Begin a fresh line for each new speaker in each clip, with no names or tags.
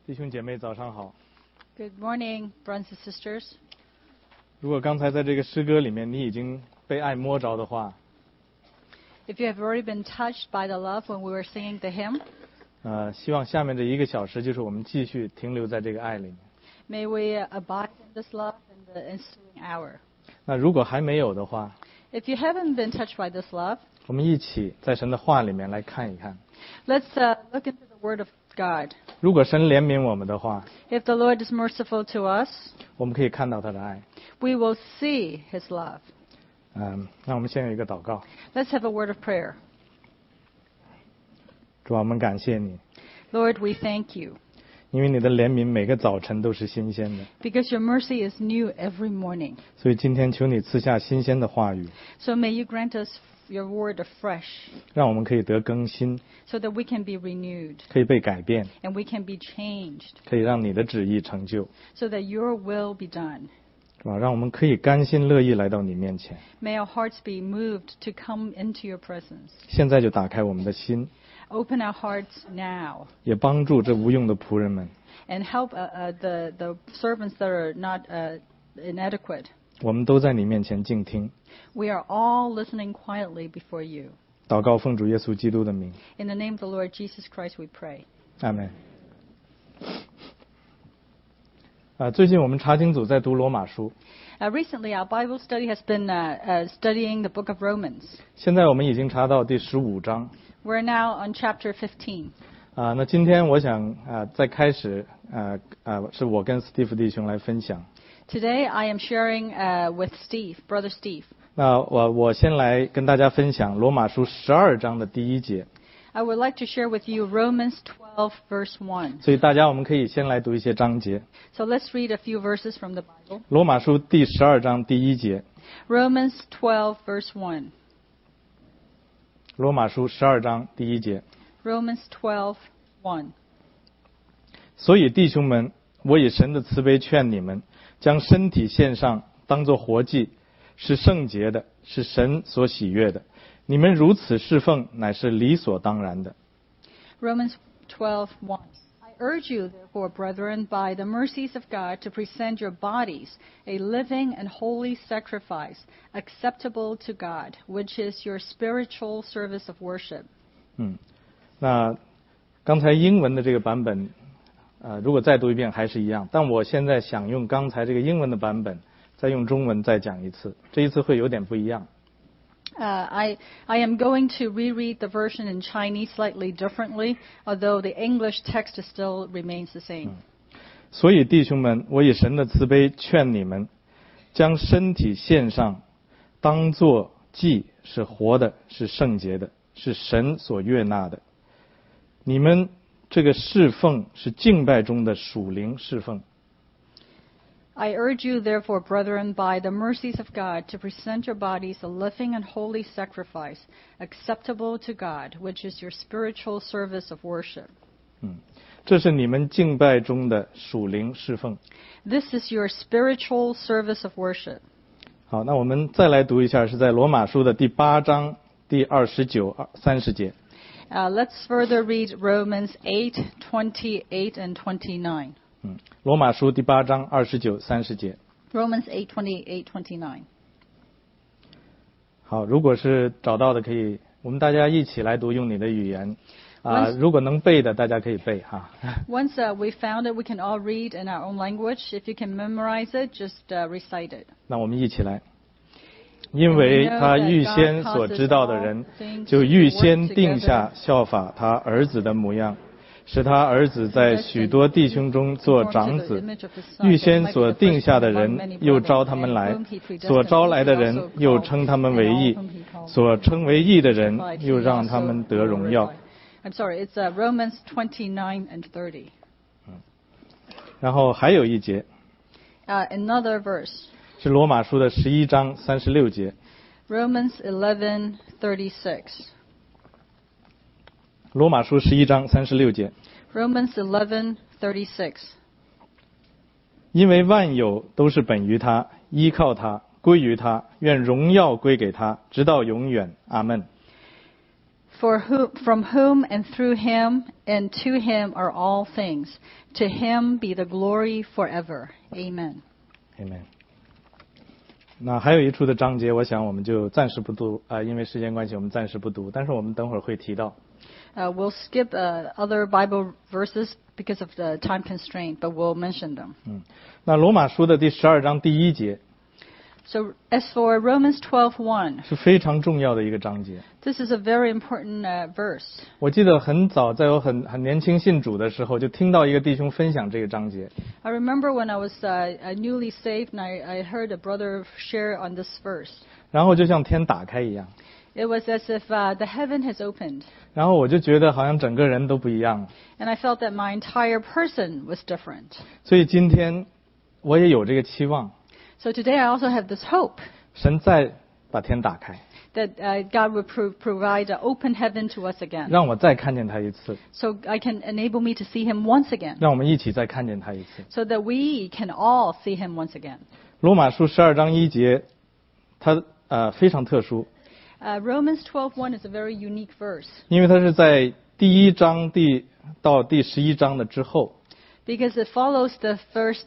弟兄姐妹早上好。
Good morning, brothers and sisters.
如果刚才在这个诗歌里面你已经被爱摸着的话，
If you have already been touched by the love when we were singing the hymn,
希望下面这1个小时就是我们继续停留在这个爱里面。
may we abide in this love in the ensuing hour.
那如果还没有的话，
If you haven't been touched by this love,
我们一起在神的话里面来看一看。
let's look into the Word of God.
如果神怜悯我们的话，
If the Lord is merciful to us,
我们可以看到他的爱。
we will see His love.
那我们先有一个祷告。
Let's have a word of prayer.
主啊，我们感谢你，
Lord, we thank you
因为你的怜悯每个早晨都是新鲜的，
because your mercy is new every morning.
所以今天求你赐下新鲜的话语，
So may you grant us your word afresh
让我们可以得更新，
so that we can be renewed
可以被改变，
and we can be changed
可以让你的旨意成就，
so that your will be done.
是吧？让我们可以甘心乐意来到你面前。
May our hearts be moved to come into your presence.
现在就打开我们的心，
Open our hearts now
也帮助这无用的仆人们。
and help the servants that are not inadequate.
我们都在你面前静听，
We are all listening quietly before you.
祷告奉主耶稣基督的名，
In the name of the Lord Jesus Christ we pray.
阿们。最近我们查经组在读罗马书，
Recently, our Bible study has been studying the book of Romans.
现在我们已经查到第15章。
We're now on chapter 15.
那今天我想在开始是我跟 Steve 弟兄来分享。
Today, I am sharing with Steve, Brother Steve.
那我先来跟大家分享罗马书12章的第1节。
I would like to share with you Romans 12, verse 1.
所以大家我们可以先来读一些章节。
So let's read a few verses from the Bible.
罗马书第12章第1节。
Romans 12, verse 1.
罗马书12章第1节。
Romans 12, 1.
所以弟兄们，我以神的慈悲劝你们，将身体献上，当作活祭，是圣洁的，是神所喜悦的。你们如此侍奉，乃是理所当然的。
Romans 12, 1. I urge you, therefore, brethren, by the mercies of God, to present your bodies a living and holy sacrifice, acceptable to God, which is your spiritual service of worship.
那刚才英文的这个版本，如果再读一遍还是一样，但我现在想用刚才这个英文的版本，再用中文再讲一次，这一次会有点不一样。
I am going to reread the version in Chinese slightly differently, although the English text still remains the same.
所以弟兄们，我以神的慈悲劝你们，将身体献上，当作祭，是活的，是圣洁的，是神所悦纳的。你们这个侍奉是敬拜中的属灵侍奉。
I urge you, therefore, brethren, by the mercies of God, to present your bodies a living and holy sacrifice, acceptable to God, which is your spiritual service of worship.
这是你们敬拜中的属灵侍奉。
This is your spiritual service of worship.
好，那我们再来读一下，是在罗马书的第8章第29、30节。
Let's further read Romans 8, 28 and 29.
罗马书第8章29、30节。
Romans 8, 28, 29.
好，如果是找到的，可以我们大家一起来读，用你的语言。如果能背的，大家可以背哈。
Once we found it, we can all read in our own language. If you can memorize it, just recite it.
那我们一起来。因为他预先所知道的人，就预先定下效法他儿子的模样，使他儿子在许多弟兄中做长子。预先所定下的人，又招他们来；所招来的人，又称他们为义；所称为义的人，又让他们得荣耀。
I'm sorry, it's Romans 29 and 30.
然后还有一节。
Another verse.
是罗马书的11章36节。
Romans 11:36.
罗马书11章36节。
Romans 11:36.
因为万有都是本于他，依靠他，归于他，愿荣耀归给他，直到永远。阿们。
from whom and through him and to him are all things. To him be the glory forever. Amen.
Amen。那还有一处的章节，我想我们就暂时不读因为时间关系，我们暂时不读，但是我们等会儿会提到。
We'll skip other Bible verses because of the time constraint, but we'll mention them.
那罗马书的第12章第1节。
So as for Romans 12:1,
是非常重要的一个章节。
this is a very important verse.
我记得很早，在我很年轻信主的时候，就听到一个弟兄分享这个章节。
I remember when I was newly saved, and I heard a brother share on this verse.
然后就像天打开一样。
It was as if the heaven has opened.
然后我就觉得好像整个人都不一样了。
And I felt that my entire person was different.
所以今天我也有这个期望。
So today I also have this hope.
神再把天打开。
That God would provide an open heaven to us again.
让我再看见他一次。
So I can enable me to see him once again.
让我们一起再看见他一次。
So that we can all see him once again.
罗马书12章1节，它非常特殊。
Romans 12:1 is a very unique verse.
因为它是在第1章到第11章的之后。
Because it follows the first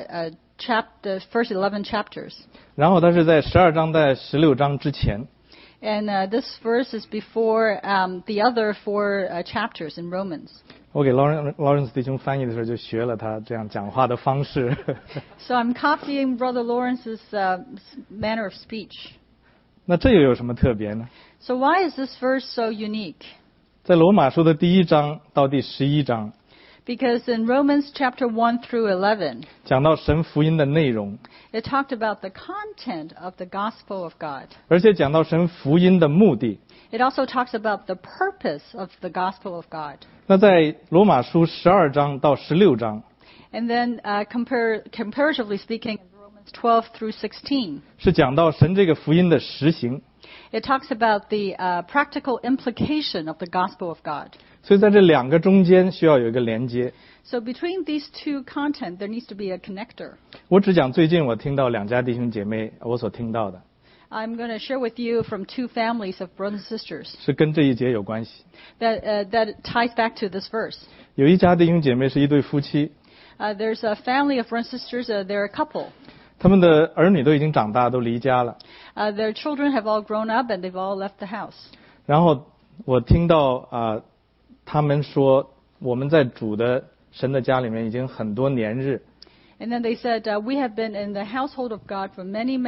the first 11 chapters.
然后它是在12章在16章之前。
And this verse is before the other 4 chapters in Romans.
我给 Lawrence 弟兄翻译的时候就学了他这样讲话的方式。
So I'm copying Brother Lawrence's manner of speech.
那这又有什么特别呢？
So why is this verse so unique?
在罗马书的第1章到第11章。
Because in Romans chapter 1 through 11,
讲到神福音的内容。
It talked about the content of the gospel of God.
而且讲到神福音的目的。
It also talks about the purpose of the gospel of God.
那在罗马书12章到16章。
And then comparatively speaking, Romans 12 through 16.
是讲到神这个福音的实行。
It talks about the practical implication of the gospel of God.
所以在这2个中间需要有一个连接。
So between these 2 content, there needs to be a connector.
我只讲最近我听到2家弟兄姐妹我所听到的。
I'm going to share with you from 2 families of brothers and sisters.
是跟这一节有关系。
That ties back to this verse.
有一家弟兄姐妹是一对夫妻。
There's a family of brothers and sisters. They're a couple.
他们的儿女都已经长大，都离家了。
Their children have all grown up and they've all left the house.
然后我听到他们说，我们在主的神的家里面已经很多年日。
And then they said, we have been in the household of God for many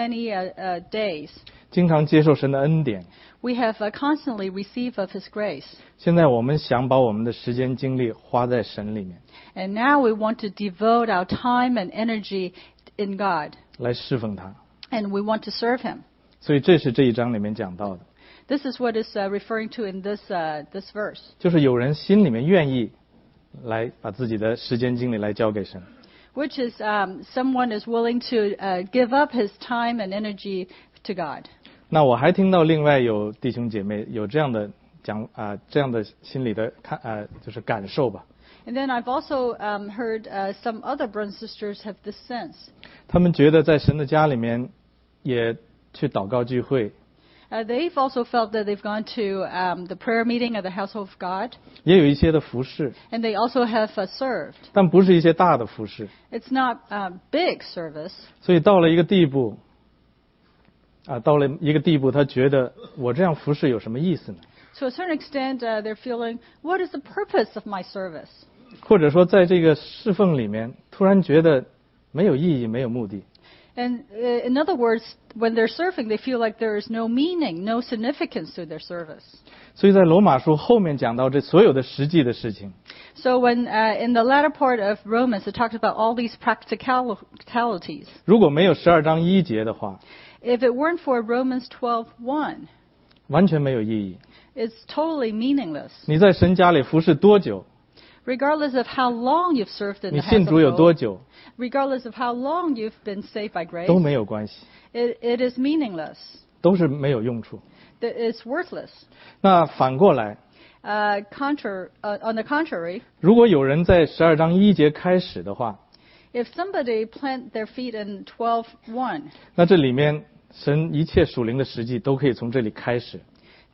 days.
经常接受神的恩典。
We have constantly received of His grace.
现在我们想把我们的时间精力花在神里面。
And now we want to devote our time and energy in God.
来侍奉他。
And we want to serve Him.
所以这是这一章里面讲到的。
This is what is referring to in this verse.
就是有人心里面愿意来把自己的时间精力来交给神。
Which is someone is willing to give up his time and energy to God.
那我还听到另外有弟兄姐妹有这样的这样的心理的就是感受吧。
And then I've also heard some other brothers and sisters have this sense.
他们觉得在神的家里面也去祷告聚会。
They've also felt that they've gone to the prayer meeting at the household of God.
也有一些的服事。
And they also have served.
但不是一些大的服事。
It's not big service.
所以到了一个地步，他觉得我这样服事有什么意思呢？
To a certain extent, they're feeling, what is the purpose of my service?
或者说在这个侍奉里面，突然觉得没有意义，没有目的。
And in other words, when they're serving, they feel like there is no meaning, no significance to their service.
所以在罗马书后面讲到这所有的实际的事情。
So when in the latter part of Romans, it talks about all these practicalities.
如果没有12章1节的话，
If it weren't for Romans 12:1,
完全没有意义。
it's totally meaningless.
你在神家里服侍多久？
Regardless of how long you've served in
你
the
信
house
主有
of
多
God,
久？
regardless of how long you've been saved by grace,
都没有关系。
it is meaningless.
都是没有用处。
It's worthless.
那反过来，
On the contrary,
如果有人在12章1节开始的话，
if somebody plant their feet in 12:1,
那这里面神一切属灵的实际都可以从这里开始。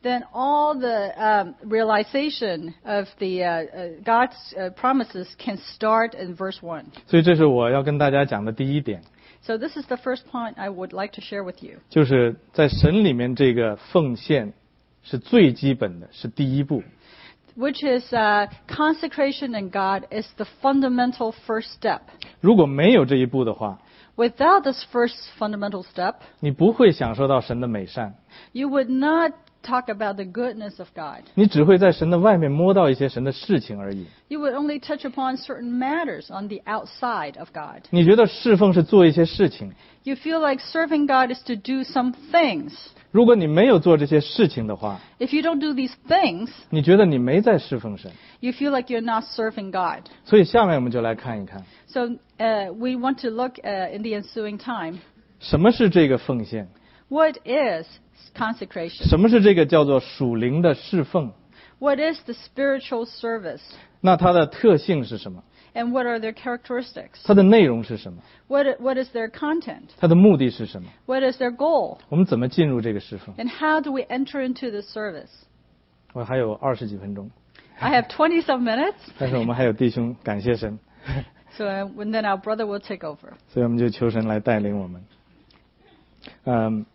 then all the realization of the God's promises can start in verse 1.
所以这是我要跟大家讲的第一点，
So this is the first point I would like to share with you.
就是在神里面这个奉献是最基本的，是第一步。
Which is consecration in God is the fundamental first step.
如果没有这一步的话，
Without this first fundamental step,
你不会享受到神的美善，
you would not talk about the goodness of God.
你只会在神的外面摸到一些神的事情而已。
You would only touch upon certain matters on the outside of God.
你觉得侍奉是做一些事情，
You feel like serving God is to do some things.
如果你没有做这些事情的话，
If you don't do these things,
你觉得你没在侍奉神。
you feel like you're not serving God.
所以下面我们就来看一看，
So we want to look in the ensuing time.
什么是这个奉献，
What is consecration?
什么是这个叫做属灵的侍奉，
What is the spiritual service?
那它的特性是什么？
And what are their characteristics?
它的内容是什么？
What is their content?
它的目的是什么？
What is their goal?
我们怎么进入这个侍奉？
And how do we enter into the service?
我还有20几分钟，
I have 20 some minutes,
但是我们还有弟兄，感谢神，
so and then our brother will take over.
所以我们就求神来带领我们。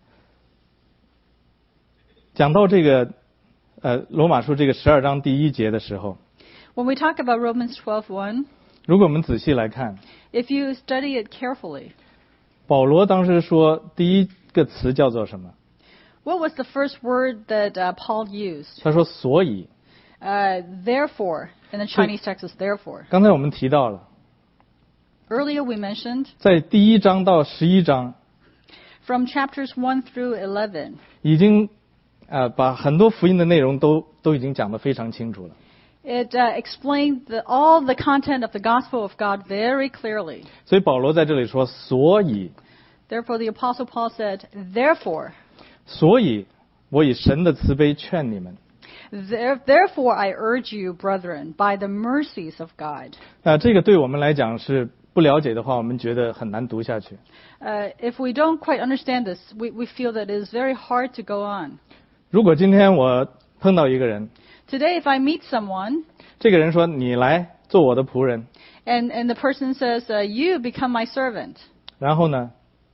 讲到这个罗马书这个12章第1节的时候，
When we talk about Romans 12:1,
如果我们仔细来看，
if you study it carefully,
保罗当时说第一个词叫做什么？
what was the first word that Paul used?
他说所以。
Therefore, in the Chinese text is therefore.
刚才我们提到了，
Earlier we mentioned
在第1章到11章
from chapters 1 through 11,
已经把很多福音的内容都已经讲得非常清楚了。
it explained all the content of the gospel of God very clearly.
所以保罗在这里说，所以
Therefore, the Apostle Paul said, therefore,
所以我以神的慈悲劝你们。
therefore I urge you, brethren, by the mercies of God.
这个对我们来讲是不了解的话，我们觉得很难读下去。
If we don't quite understand this, we feel that it is very hard to go on.
如果今天我碰到一个人，
Today, if I meet someone,
这个人说你来做我的仆人，
and the person says, you become my servant,
然后呢，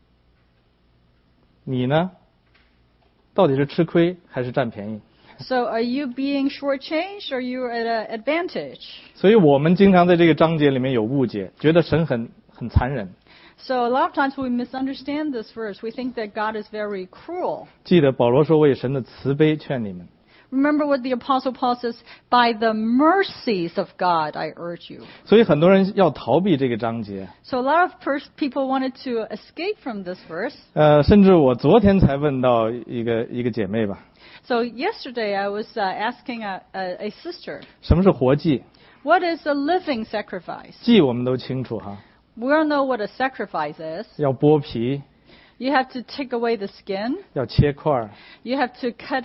你呢，到底是吃亏还是占便宜？
so are you being shortchanged or you at an advantage?
所以我们经常在这个章节里面有误解，觉得神很残忍。
So a lot of times we misunderstand this verse. We think that God is very cruel.
记得保罗说：“我以神的慈悲劝你们。”
Remember what the Apostle Paul says, by the mercies of God, I urge you.
所以很多人要逃避这个章节。
So a lot of people wanted to escape from this verse.
甚至我昨天才问到一个姐妹吧，
So yesterday I was asking a sister,
什么是活祭？
what is a living sacrifice?
祭我们都清楚哈，
We all know what a sacrifice is.
要剥皮，
You have to take away the skin.
要切块，
You have to cut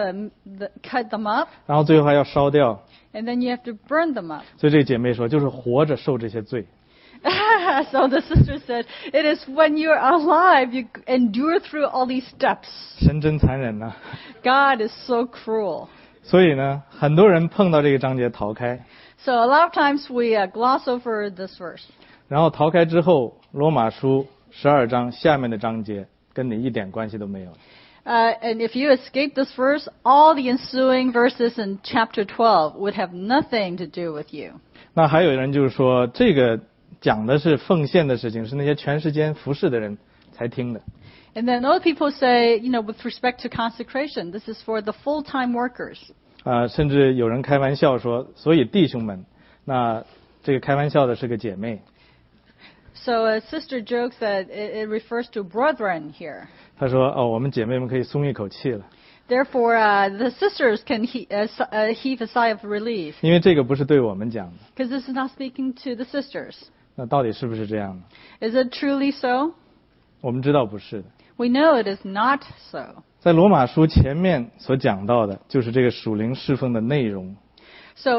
them up,
然后最后还要烧掉。
and then you have to burn them up.
所以这个姐妹说，就是活着受这些罪。
So the sister said, it is when you're alive, you endure through all these steps.
神真残忍呐、
God is so cruel.
所以呢，很多人碰到这个章节逃开，
So a lot of times we gloss over this verse.
然后逃开之后，罗马书12章下面的章节跟你一点关系都没有。
And if you escape this verse, all the ensuing verses in chapter 12 would have nothing to do with you.
那还有人就是说，这个讲的是奉献的事情，是那些全时间服侍的人才听的。
And then other people say, with respect to consecration, this is for the full-time workers.
甚至有人开玩笑说，所以弟兄们，那这个开玩笑的是个姐妹。
So a sister jokes that it refers to brethren here.
她说：“我们姐妹们可以松一口气了，
Therefore, the sisters can heave a sigh of relief,
因为这个不是对我们讲的。
because this is not speaking to the sisters.
那到底是不是这样呢？
Is it truly so?
我们知道不是的。
We know it is not so.
在罗马书前面所讲到的，就是这个属灵侍奉的内容。
So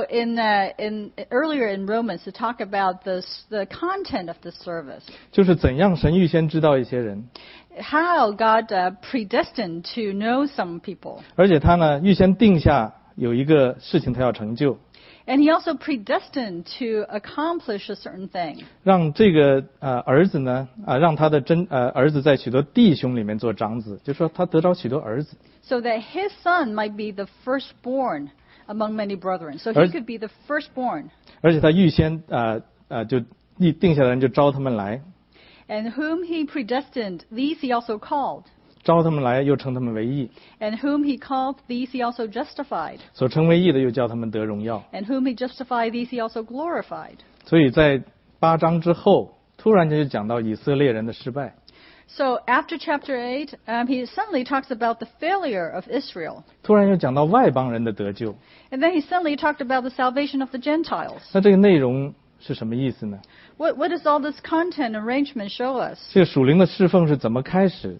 earlier in Romans to talk about the content of the service,
就是怎样神预先知道一些人，
how God predestined to know some people,
而且他呢预先定下有一个事情他要成就，
and He also predestined to accomplish a certain thing.
让这个儿子呢让他的儿子在许多弟兄里面做长子，就说他得着许多儿子，
So that His son might be the firstborn among many brethren. So He could be the firstborn.
而且他预先就定下的人就招他们来，
And whom He predestined, these He also called.
招他们来又称他们为义，
And whom He called, these He also justified.
所称为义的又叫他们得荣耀。
And whom He justified, these He also glorified.
所以在8章之后，突然间就讲到以色列人的失败。
So after chapter 8, He suddenly talks about the failure of Israel.
突然又讲到外邦人的得救，
And then He suddenly talked about the salvation of the Gentiles.
那这个内容是什么意思呢？
What does all this content arrangement show us?
这个属灵的侍奉是怎么开始？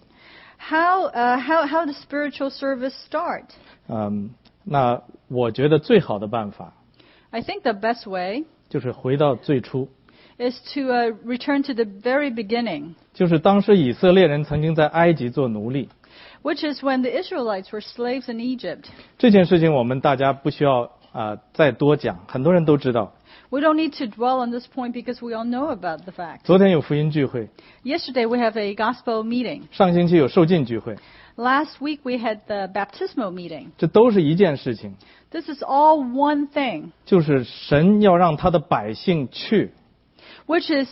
How does spiritual service start?
那我觉得最好的办法
I think the best way
就是回到最初，
is to return to the very beginning,
就是当时以色列人曾经在埃及做奴隶，
which is when the Israelites were slaves in Egypt.
这件事情我们大家不需要再多讲，很多人都知道。
We don't need to dwell on this point because we all know about the fact.
昨天有福音聚会，
Yesterday we have a gospel meeting.
上星期有受浸聚会，
Last week we had the baptismal meeting.
这都是一件事情，
This is all one thing,
就是神要让他的百姓去
which is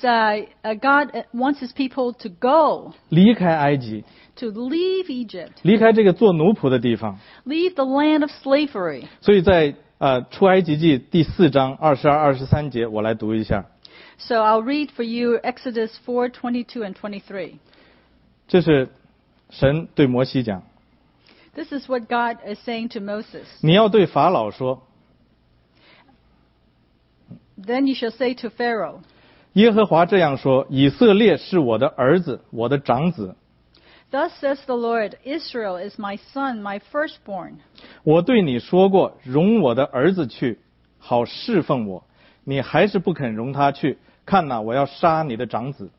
God wants His people to go,
离开埃及，
to leave Egypt,
离开这个做奴仆的地方。
leave the land of slavery.
所以在出埃及记第4章22、23节，我来读一下。
So I'll read for you Exodus 4:22 and 23.
这是神对摩西讲，
This is what God is saying to Moses.
你要对法老说，
Then you shall say to Pharaoh,
耶和华这样说，以色列是我的儿子，我的长子。
Thus says the Lord, Israel is my son, my firstborn.
我对你说过，容我的儿子去，好侍奉我，你还是不肯容他去。看哪，我要杀你的长子。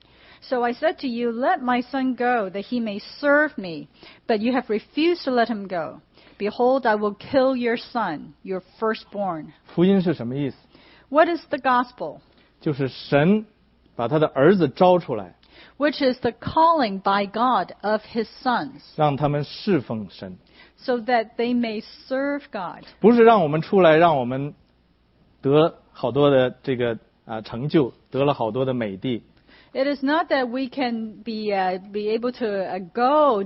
So I said to you, let my son go, that he may serve me. But you have refused to let him go. Behold, I will kill your son, your firstborn.
福音是什么意思？
What is the gospel?
就是神把他的儿子招出来，
Which is the calling by God of his sons,
让他们侍奉神，
so that they may serve God.
不是让我们出来，让我们得好多的这个成就，得了好多的美地。
It is not that we can be able to go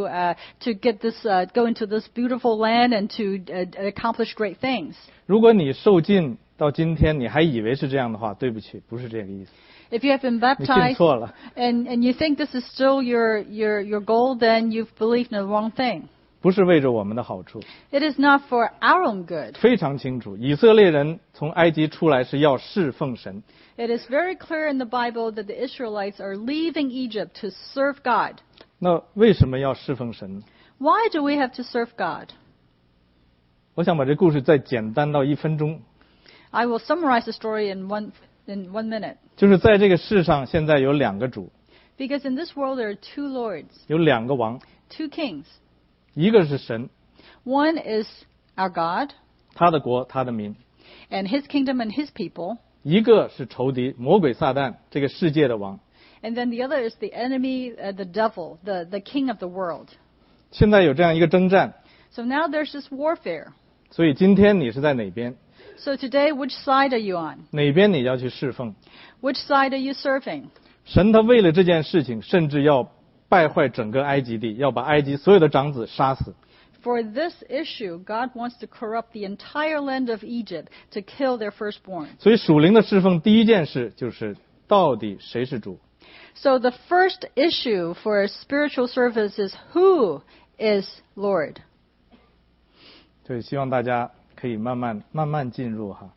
to get this go into this beautiful land and to accomplish great things.
如果你受尽到今天，你还以为是这样的话，对不起，不是这个意思，
If you have been
你信
baptized
错了。
and you think this is still your goal, then you've believed in the wrong thing.
不是为着我们的好处，
It is not for our own good.
非常清楚，以色列人从埃及出来是要侍奉神。
It is very clear in the Bible that the Israelites are leaving Egypt to serve God.
那为什么要侍奉神呢？
Why do we have to serve God?
我想把这故事再简单到1分钟，
I will summarize the story in one minute.
就是在这个世上，现在有2个主，
Because in this world there are two lords,
有2个王，
two kings.
一个是神，
One is our God
他的国，他的民；
and his kingdom and his people.
一个是仇敌，魔鬼撒旦，这个世界的王。
And then the other is the enemy, the devil, the king of the world.
现在有这样一个征战，
So now there's this warfare.
所以今天你是在哪边？
So today, which side are you on?
哪边你要去侍奉？
Which side are you serving?
神他为了这件事情，甚至要败坏整个埃及地，要把埃及所有的长子杀死。
For this issue, God wants to corrupt the entire land of Egypt to kill their firstborn.
所以属灵的侍奉第一件事就是到底谁是主？
So the first issue for spiritual service is who is Lord?
所以希望大家可以慢慢进入哈。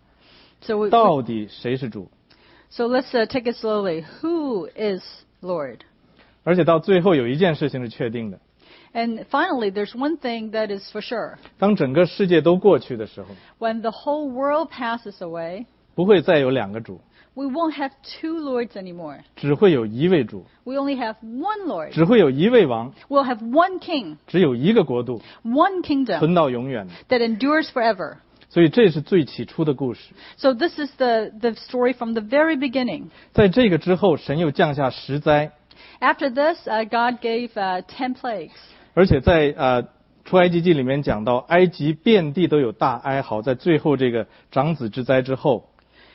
So
到底谁是主？
let's take it slowly. Who is Lord?
而且到最后有一件事情是确定的，
And finally, there's one thing that is for sure.
当整个世界都过去的时候，
When the whole world passes away,
不会再有两个主，
we won't have two lords anymore.
只会有一位主，
We only have one Lord.
只会有一位王，
We'll have one king,
只有一个国度，
one kingdom
存到永远的。
that endures forever.
所以这是最起初的故事。
So this is the story from the very beginning.
在这个之后，神又降下10灾，
After this, God gave 10 plagues.
而且在出埃及记里面讲到，埃及遍地都有大哀嚎，在最后这个长子之灾之后，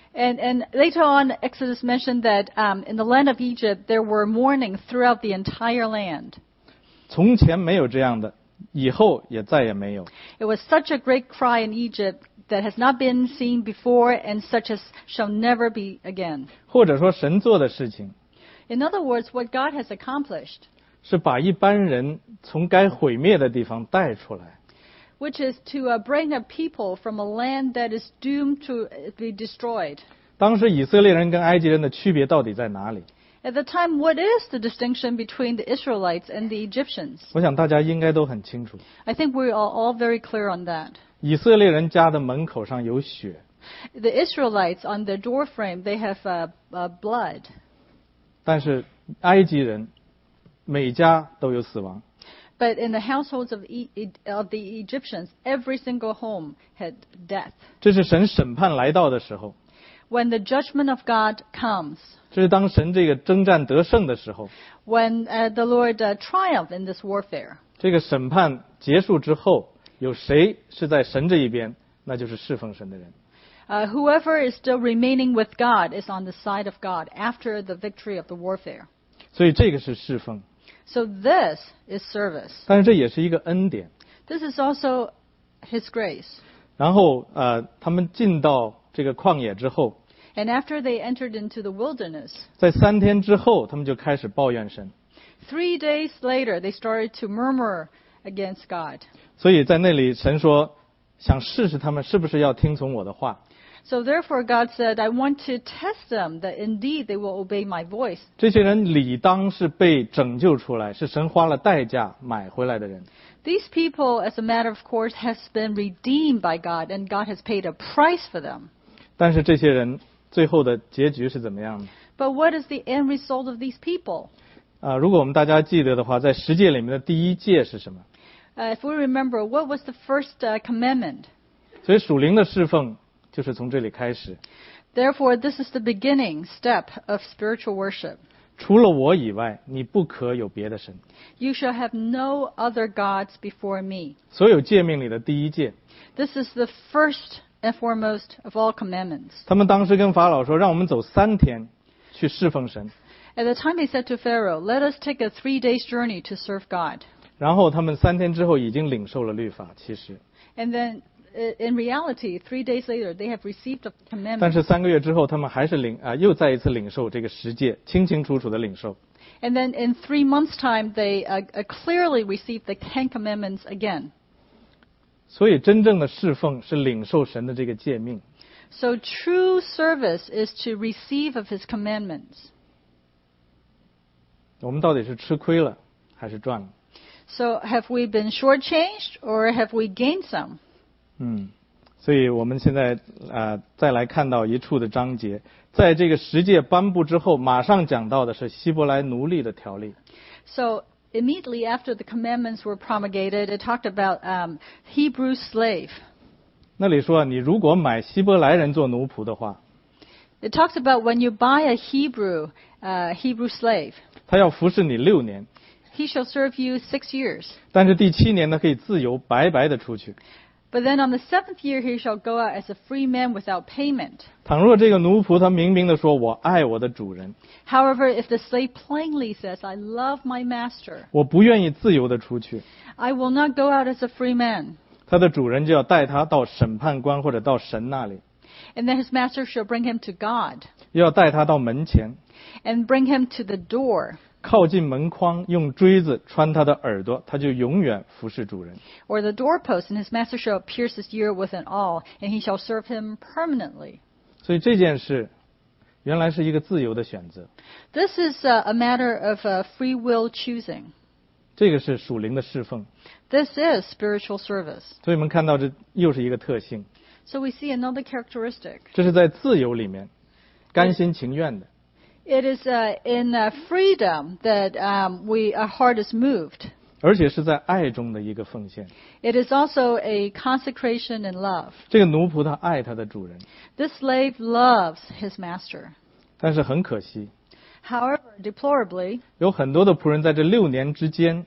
And later on, Exodus mentioned that in the land of Egypt, there were mourning throughout the entire land.
从前没有这样的，以后也再也没有。
It was such a great cry in Egypt that has not been seen before and such as shall never be again.
或者说神做的事情，
In other words, what God has accomplished,
是把一般人从该毁灭的地方带出来。
which is to bring a people from a land that is doomed to be destroyed.
当时以色列人跟埃及人的区别到底在哪里？
At the time, what is the distinction between the Israelites and the Egyptians?
我想大家应该都很清楚。
I think we are all very clear on that.
以色列人家的门口上有血，
The Israelites, on their door frame, they have blood.
但是埃及人每家都有死亡。
But in the households of the Egyptians, every single home had death.
这是神审判来到的时候，
When the judgment of God comes,
这是当神这个征战得胜的时候，
when the Lord triumphed in this warfare.
这个审判结束之后，有谁是在神这一边，那就是侍奉神的人。
Whoever is still remaining with God is on the side of God after the victory of the warfare.
所以这个是侍奉，
So this is service.
但是这也是一个恩典。
This is also His grace.
然后他们进到这个旷野之后，
And after they entered into the wilderness,
在3天之后，他们就开始抱怨神。
3 days later, they started to murmur against God.
所以在那里，神说想试试他们是不是要听从我的话。
So therefore, God said, I want to test them that indeed they will obey my voice.
这些人理当是被拯救出来，是神花了代价买回来的人。
These people, as a matter of course, has been redeemed by God, and God has paid a price for them.
但是这些人最后的结局是怎么样的？
But what is the end result of these people?
如果我们大家记得的话，在十诫里面的第一诫是什么？
If we remember, what was the first commandment?
所以属灵的侍奉就是从这里开始。
Therefore, this is the beginning step of spiritual worship.
除了我以外，你不可有别的神。
You shall have no other gods before me.
所有诫命里的第一诫，
This is the first and foremost of all commandments.
他们当时跟法老说，让我们走3天去侍奉神。
At the time they said to Pharaoh, let us take a 3 days journey to serve God.
然后他们3天之后已经领受了律法，其实，
And then, in reality, 3 days later, they have received the
但
commandments.
是3个月之后，他们还是又再一次领受这个十诫，清清楚楚的领受。
And then in 3 months' time, they clearly received the 10 commandments again.
所以真正的侍奉是领受神的这个诫命。
So true service is to receive of His commandments.
我们到底是吃亏了还是赚了？
So have we been shortchanged or have we gained some?
所以我们现在再来看到一处的章节，在这个十诫颁布之后，马上讲到的是希伯来奴隶的条例。
So immediately after the commandments were promulgated, it talked about Hebrew slave.
那里说，你如果买希伯来人做奴仆的话，
It talks about when you buy a Hebrew slave,
他要服侍你6年，
he shall serve you 6 years.
但是第7年呢，可以自由白白的出去。
But then on the 7th year, he shall go out as a free man without payment.
倘若这个奴仆他明明的说，我爱我的主人，
However, if the slave plainly says, I love my master,
我不愿意自由的出去，
I will not go out as a free man.
他的主人就要带他到审判官或者到神那里，
And then his master shall bring him to God
又要带他到门前，
and bring him to the door
靠近门框，用锥子穿他的耳朵，他就永远服侍主人。
or the doorpost, and his master shall pierce his ear with an awl, and he shall serve him permanently.
所以这件事原来是一个自由的选择。
This is a matter of free will choosing.
这个是属灵的侍奉。
This is spiritual service.
所以我们看到这又是一个特性，
So we see another characteristic.
这是在自由里面甘心情愿的，
It is in freedom that our heart is moved.
而且是在爱中的一个奉献。
It is also a consecration in love.
这个奴仆他爱他的主人，
This slave loves his master.
但是很可惜，
However, deplorably,
有很多的仆人在这6年之间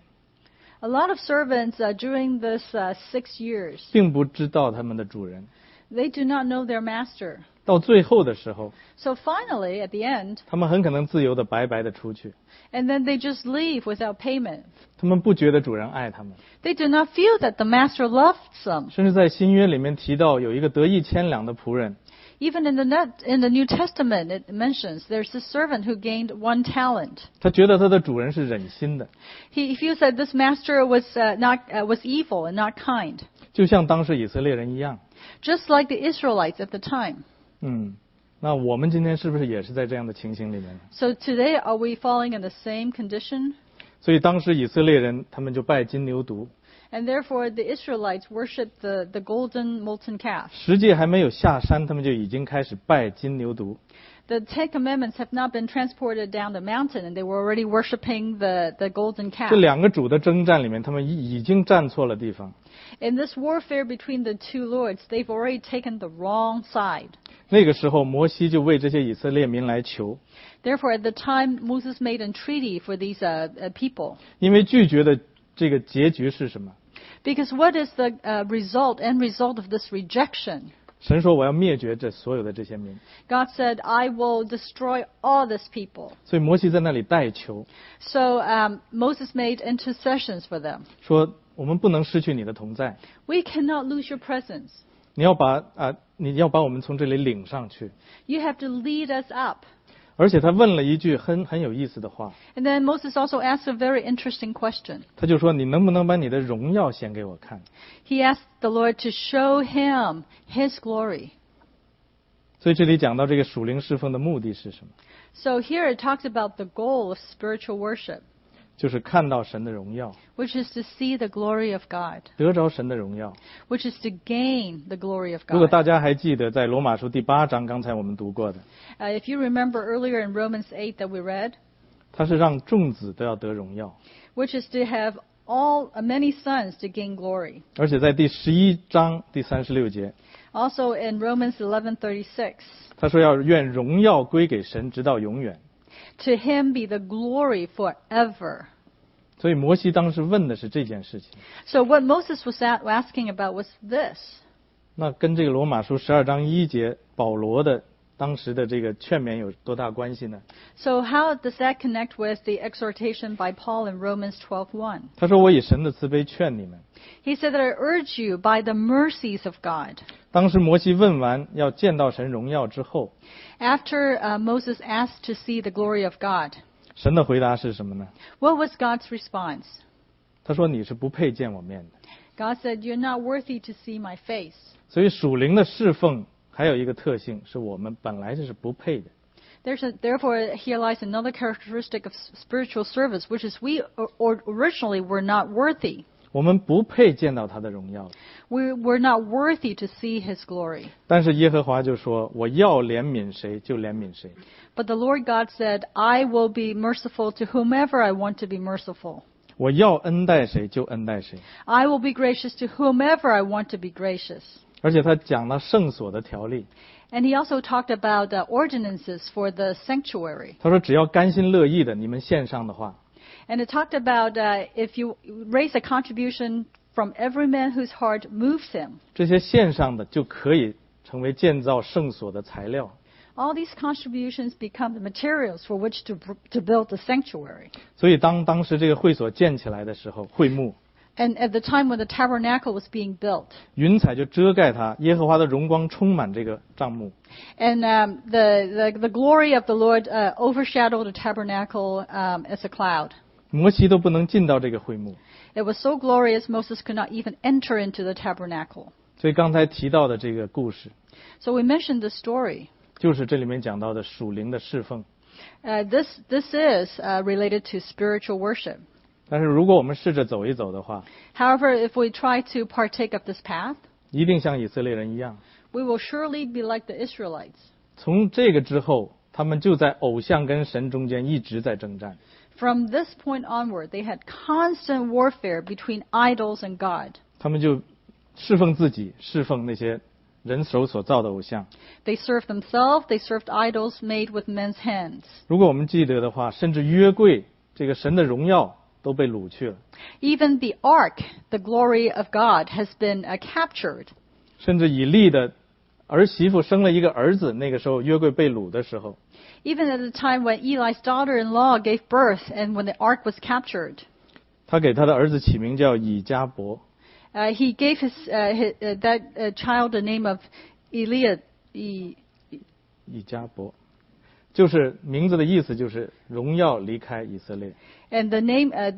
a lot of servants during this 6 years,
并不知道他们的主人，
they do not know their master.
到最后的时候，
So finally, at the end,
他们很可能自由的白白的出去，
and then they just leave without payment.
他们不觉得主人爱他们。
They do not feel that the master loves them.
甚至在新约里面提到有一个得1,000两的仆人，
Even in the New Testament, it mentions there's a servant who gained 1 talent.
他觉得他的主人是忍心的，
He feels that this master was was evil and not kind,
就像当时以色列人一样。
just like the Israelites at the time.
那我们今天是不是也是在这样的情形里面呢？
So today, are we falling in the same condition?
所以当时以色列人他们就拜金牛犊，
And therefore, the Israelites worshipped the golden molten calf.
十诫还没有下山，他们就已经开始拜金牛犊。
The Ten Commandments have not been transported down the mountain, and they were already worshipping the golden calf.
这2个主的征战里面，他们已经站错了地方。
In this warfare between the two lords, they've already taken the wrong side.
那个时候，摩西就为这些以色列民来求，
Therefore, at the time, Moses made an entreaty for these people.
因为拒绝的这个结局是什么？
Because what is the end result of this rejection?
神说我要灭绝这所有的这些民，
God said, I will destroy all these people.
所以摩西在那里代求，
So Moses made intercessions for them.
说我们不能失去你的同在，
We cannot lose your presence.
你要把我们从这里领上去。
You have to lead us up.
而且他问了一句很有意思的话，
And then Moses also asked a very interesting question.
他就说你能不能把你的荣耀显给我看？
He asked the Lord to show him his glory.
所以这里讲到这个属灵侍奉的目的是什么？
So here it talks about the goal of spiritual worship,
就是看到神的荣耀，
which is to see the glory of God,
得着神的荣耀。
which is to gain the glory of
如果
God.
大家还记得在罗马书第8章，刚才我们读过的，
If you remember earlier in Romans 8 that we read,
他是让众子都要得荣耀，
which is to have many sons to gain glory.
而且在第11章第36节，
Also in Romans 11:36,
他说要愿荣耀归给神，直到永远。
to him be the glory forever.
所以摩西当时问的是这件事情，
So what Moses was asking about was this.
那跟这个罗马书12章1节保罗的当时的这个劝勉有多大关系呢？
So how does that connect with the exhortation by Paul in Romans 12:1?
他说我以神的慈悲劝你们。
He said that I urge you by the mercies of God.
当时摩西问完要见到神荣耀之后，
After Moses asked to see the glory of God,
神的回答是什么呢？
what was God's response?
他说你是不配见我面的。
God said, you're not worthy to see my face.
所以属灵的侍奉还有一个特性，是我们本来就是不配的。
Therefore, here lies another characteristic of spiritual service, which is we originally were not worthy.
我们不配见到他的荣耀，
We were not worthy to see his glory.
但是耶和华就说我要怜悯谁就怜悯谁。
But the Lord God said, I will be merciful to whomever I want to be merciful.
我要恩待谁就恩待谁。
I will be gracious to whomever I want to be gracious.
而且他讲了圣所的条例，
And he also talked about ordinances for the sanctuary.
他说只要甘心乐意的你们献上的话，
And it talked about if you raise a contribution from every man whose heart moves him,
这些献上的就可以成为建造圣所的材料。
all these contributions become the materials for which to build the sanctuary.
所以当时这个会所建起来的时候，会幕
And at the time when the tabernacle was being built,
云彩就遮盖它，耶和华的荣光充满这个帐幕。
and the glory of the Lord overshadowed the tabernacle as a cloud.
摩西都不能进到这个会幕，
It was so glorious Moses could not even enter into the tabernacle.
所以刚才提到的这个故事，
So we mentioned the story.
就是这里面讲到的属灵的侍奉。
This is related to spiritual worship.
但是如果我们试着走一走的话，
However, if we try to partake of this path,
一定像以色列人一样，
we will surely be like the Israelites.
从这个之后，他们就在偶像跟神中间一直在征战。
From this point onward, they had constant warfare between idols and God.
他们就侍奉自己，侍奉那些人手所造的偶像。
They served themselves, they served idols made with men's hands.
如果我们记得的话，甚至约柜这个神的荣耀都被掳去了，
Even the ark, the glory of God, has been captured.
甚至以利的儿媳妇生了一个儿子，那个时候约柜被掳的时候，
Even at the time when Eli's daughter-in-law gave birth and when the ark was captured,
他给他的儿子起名叫以迦伯。
he gave that child the name of Eliad.
以迦伯，就是名字的意思就是荣耀离开以色列。
And the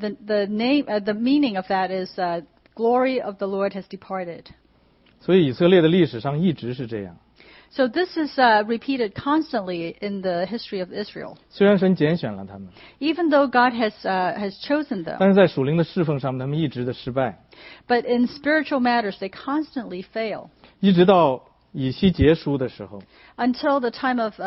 meaning of that is glory of the Lord has departed.
所以以色列的历史上一直是这样。
So this is repeated constantly in the history of Israel.
虽然神拣选了他们，
Even though God has chosen them,
但是在属灵的侍奉上，他们一直的失败，
but in spiritual matters they constantly fail.
一直到以西结书的时候，
Until the time of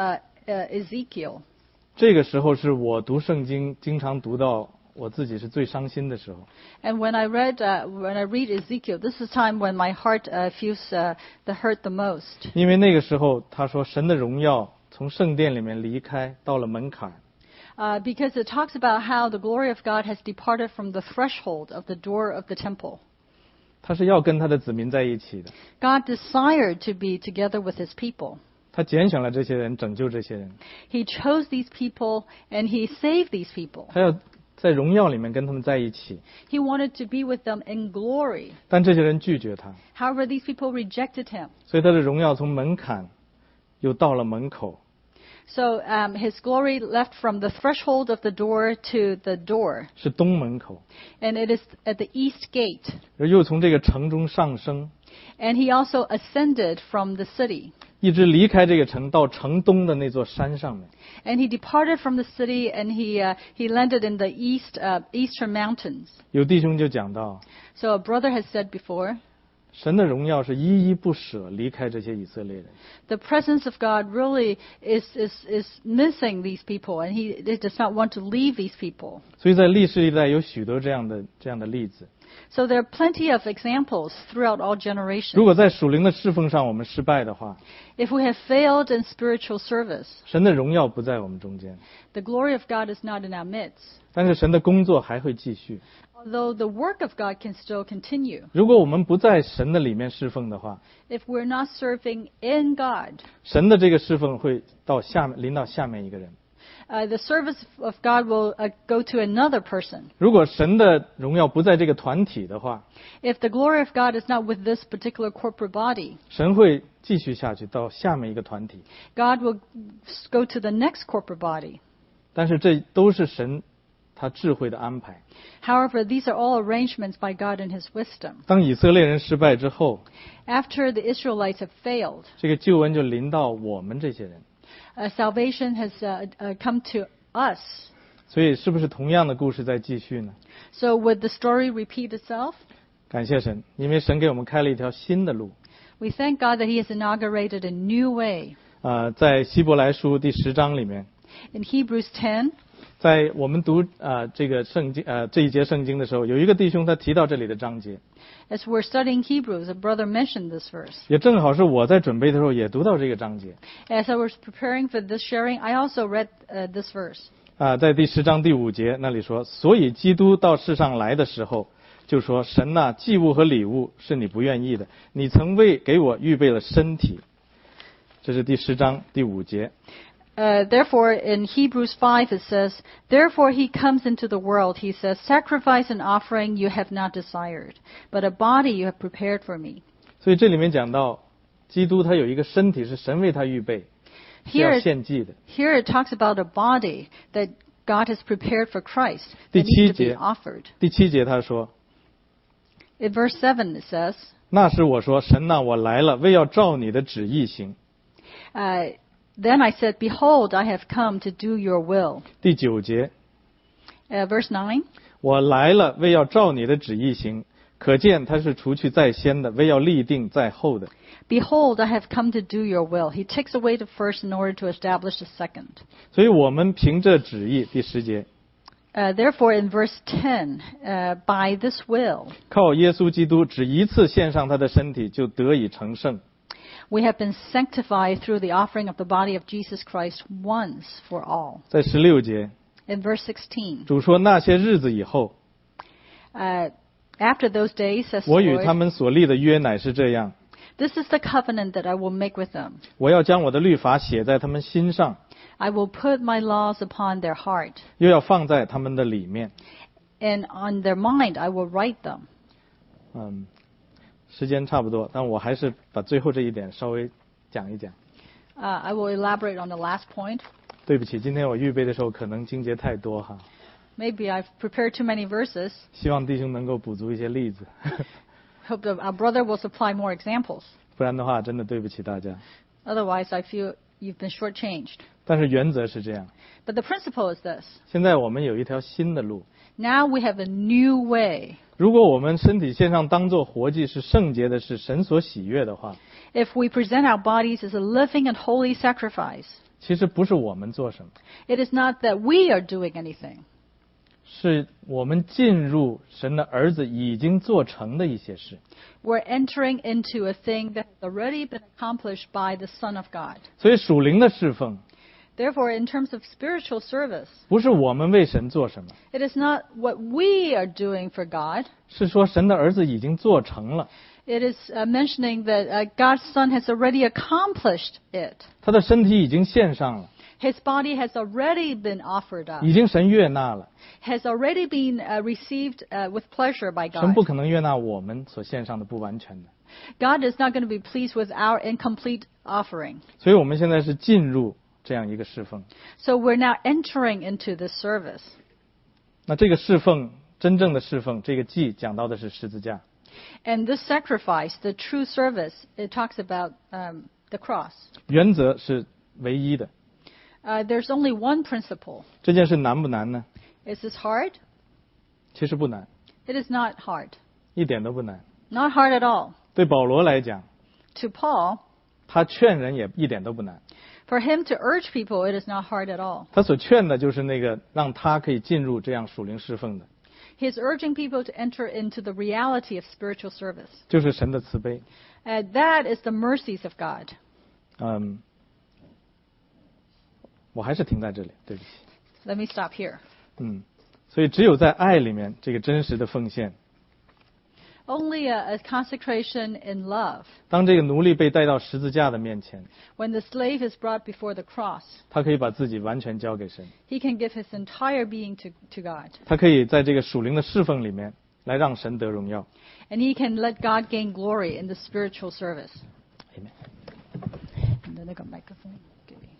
Ezekiel.
这个时候是我读圣经经常读到我自己是最伤心的时候。
And when I read Ezekiel, this is time when my heart feels the hurt the most.
因为那个时候他说神的荣耀从圣殿里面离开，到了门槛。
Because it talks about how the glory of God has departed from the threshold of the door of the temple.
他是要跟他的子民在一起的，
God desired to be together with his people.
他拣选了这些人，拯救这些人，
He chose these people and he saved these people.
他要在荣耀里面跟他们在一起。
He wanted to be with them in glory.
但这些人拒绝他，
However, these people rejected him.
所以他的荣耀从门槛又到了门口。
So his glory left from the threshold of the door to the door.
是东门口，
And it is at the east gate.
而又从这个城中上升，
And he also ascended from the city.
一直离开这个城，到城东的那座山上面。
And he departed from the city and he landed in the eastern mountains.
有弟兄就讲到，
So a brother has said before,
神的荣耀是依依不舍离开这些以色列人。
the presence of God really is missing these people, and he does not want to leave these people.
所以在历史历代有许多这样的例子。
So there are plenty of examples throughout all
如
generations.
果在属灵的侍奉上我们失败的话，
If we have failed in spiritual service,
神的荣耀不在我们中间，
the glory of God is not in our midst.
但是神的工作还会继续。
Although the work of God can still continue.
如果我们不在神的里面侍奉的话，
If we're not serving in God,
神的这个侍奉会临到下面一个人。
the service of God will go to another person.
如果神的荣耀不在这个团体的话，
If the glory of God is not with this particular corporate body,
神会继续下去到下面一个团体。
God will go to the next corporate body.
但是这都是神他智慧的安排。
However, these are all arrangements by God in His wisdom.
当以色列人失败之后，
After the Israelites have failed,
这个救恩就临到我们这些人。
salvation has come to us.
所以是不是同样的故事在继续呢？
So would the story repeat itself?
感谢神，因为神给我们开了一条新的路。
We thank God that He has inaugurated a new way.
在希伯来书第10章里面，
In Hebrews 10,
在我们读这个圣经这一节圣经的时候，有一个弟兄他提到这里的章节，
as we're studying Hebrews, a brother mentioned this verse.
也正好是我在准备的时候也读到这个章节。
As I was preparing for this sharing, I also read this verse.
在第10章第5节那里说，所以基督到世上来的时候，就说神呐，祭物和礼物是你不愿意的，你曾给我预备了身体。这是第10章第5节。
Therefore, in Hebrews 5, it says, Therefore he comes into the world, he says, Sacrifice and offering you have not desired, but a body you have prepared for me.
所以这里面讲到，基督他有一个身体是神为他预备，是要献祭的。
Here it talks about a body that God has prepared for Christ
第
that needs
7
to be
节
offered.
第7节他说，
In verse 7 it says,
那时我说，神呐，我来了，为要照你的旨意行。
Then I said, Behold, I have come to do your will.
第9节，
Verse 9,
我来了，为要照你的旨意行。可见他是除去在先的，为要立定在后的。
Behold, I have come to do your will. He takes away the first in order to establish the second.
所以我们凭着旨意，第10节，
Therefore, in verse 10, by this will,
靠耶稣基督只一次献上他的身体，就得以成圣。
we have been sanctified through the offering of the body of Jesus Christ once for all.
在16节，
In verse 16,
主说那些日子以后，
after those days, says the
我与他
Lord,
们所立的约乃是这样，
this is the covenant that I will make with them.
我要将我的律法写在他们心上，
I will put my laws upon their heart,
又要放在他们的里面。
and on their mind I will write them.
时间差不多，但我还是把最后这一点稍微讲一讲。
I will elaborate on the last point.
对不起，今天我预备的时候可能经节太多哈，
Maybe I've prepared too many verses.
希望弟兄能够补足一些例子，
Hope that our brother will supply more examples.
不然的话真的对不起大家。
Otherwise, I feel you've been shortchanged.
但是原则是这样，
But the principle is this.
现在我们有一条新的路。
Now we have a new way.
如果我们身体献上当作活祭，是圣洁的，是神所喜悦的话，
If we present our bodies as a living and holy sacrifice,
其实不是我们做什么，
it is not that we are doing anything.
是我们进入神的儿子已经做成的一些事。
We're entering into a thing that has already been accomplished by the Son of God.
所以属灵的侍奉
Therefore, in terms of spiritual service,
不是我们为神做什么，
it is not what we are doing for God.
是说神的儿子已经做成了，
It is mentioning that God's Son has already accomplished it.
他的身体已经献上了，
His body has already been offered up,
已经神悦纳了。
has already been received with pleasure by
神
God.
不可能悦纳我们所献上的不完全的，
God is not going to be pleased with our incomplete offering.
所以我们现在是进入这样一个侍奉。
So we're now entering into this service.
那这个侍奉，真正的侍奉，这个祭讲到的是十字架。
And this sacrifice, the true service, it talks about the cross.
原则是唯一的。
There's only one principle.
这件事难不难呢？
Is this hard?
其实不难，
It is not hard.
一点都不难。
Not hard at all.
对保罗来讲，
To Paul,
他劝人也一点都不难。
for him to urge people, it is not hard at all.
他所劝的就是那个让他可以进入这样属灵侍奉的，
He's urging people to enter into the reality of spiritual service.
就是神的慈悲。
That is the mercies of God.
我还是停在这里，对不起。
Let me stop here.
所以只有在爱里面，这个真实的奉献。
Only a consecration in love.
当这个奴隶被带到十字架的面前，
When the slave is brought before the cross,
他可以把自己完全交给神，
he can give his entire being to God.
他可以在这个属灵的侍奉里面来让神得荣耀。
And he can let God gain glory in the spiritual service.
Amen.
你的那个麦克风给你。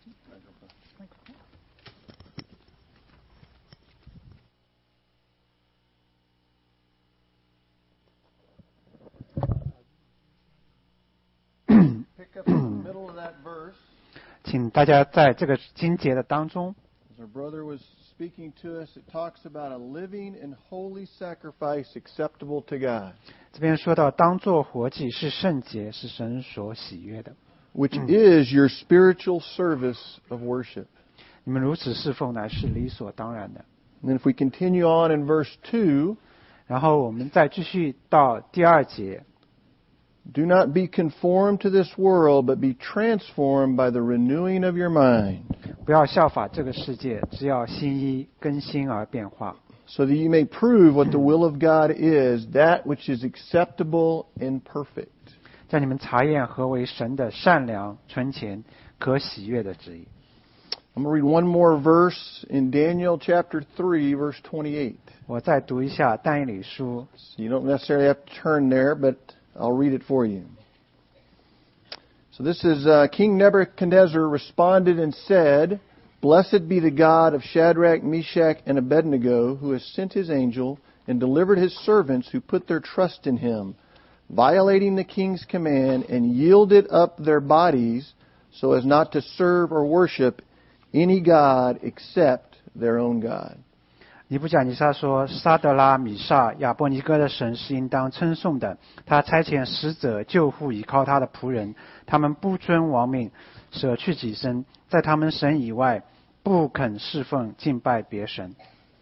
Pick up in the middle of that verse.
请大家在这个经节的当中，
As our brother was speaking to us, it talks about a living and holy sacrifice acceptable to God,
这边说到当作活祭是圣洁，是神所喜悦的。
which is your spiritual service of worship.
你们如此侍奉乃是理所当然的。
And then if we continue on in verse 2,
然后我们再继续到第2节，
do not be conformed to this world, but be transformed by the renewing of your mind,
不要效法这个世界，只要心意更新而变化，
so that you may prove what the will of God is, that which is acceptable and perfect.
叫你们查验何为神的善良、纯全、可喜悦的旨意。
I'm going to read one more verse in Daniel chapter 3, verse 28.
我再读一下但以理书，
You don't necessarily have to turn there, but I'll read it for you. So this is King Nebuchadnezzar responded and said, Blessed be the God of Shadrach, Meshach, and Abednego, who has sent his angel and delivered his servants who put their trust in him, violating the king's command, and yielded up their bodies so as not to serve or worship any god except their own God.
尼布甲尼撒说：“沙德拉、米煞、亚伯尼哥的神是应当称颂的。他差遣使者救护倚靠他的仆人，他们不遵王命，舍去己身，在他们神以外不肯侍奉敬拜别神。”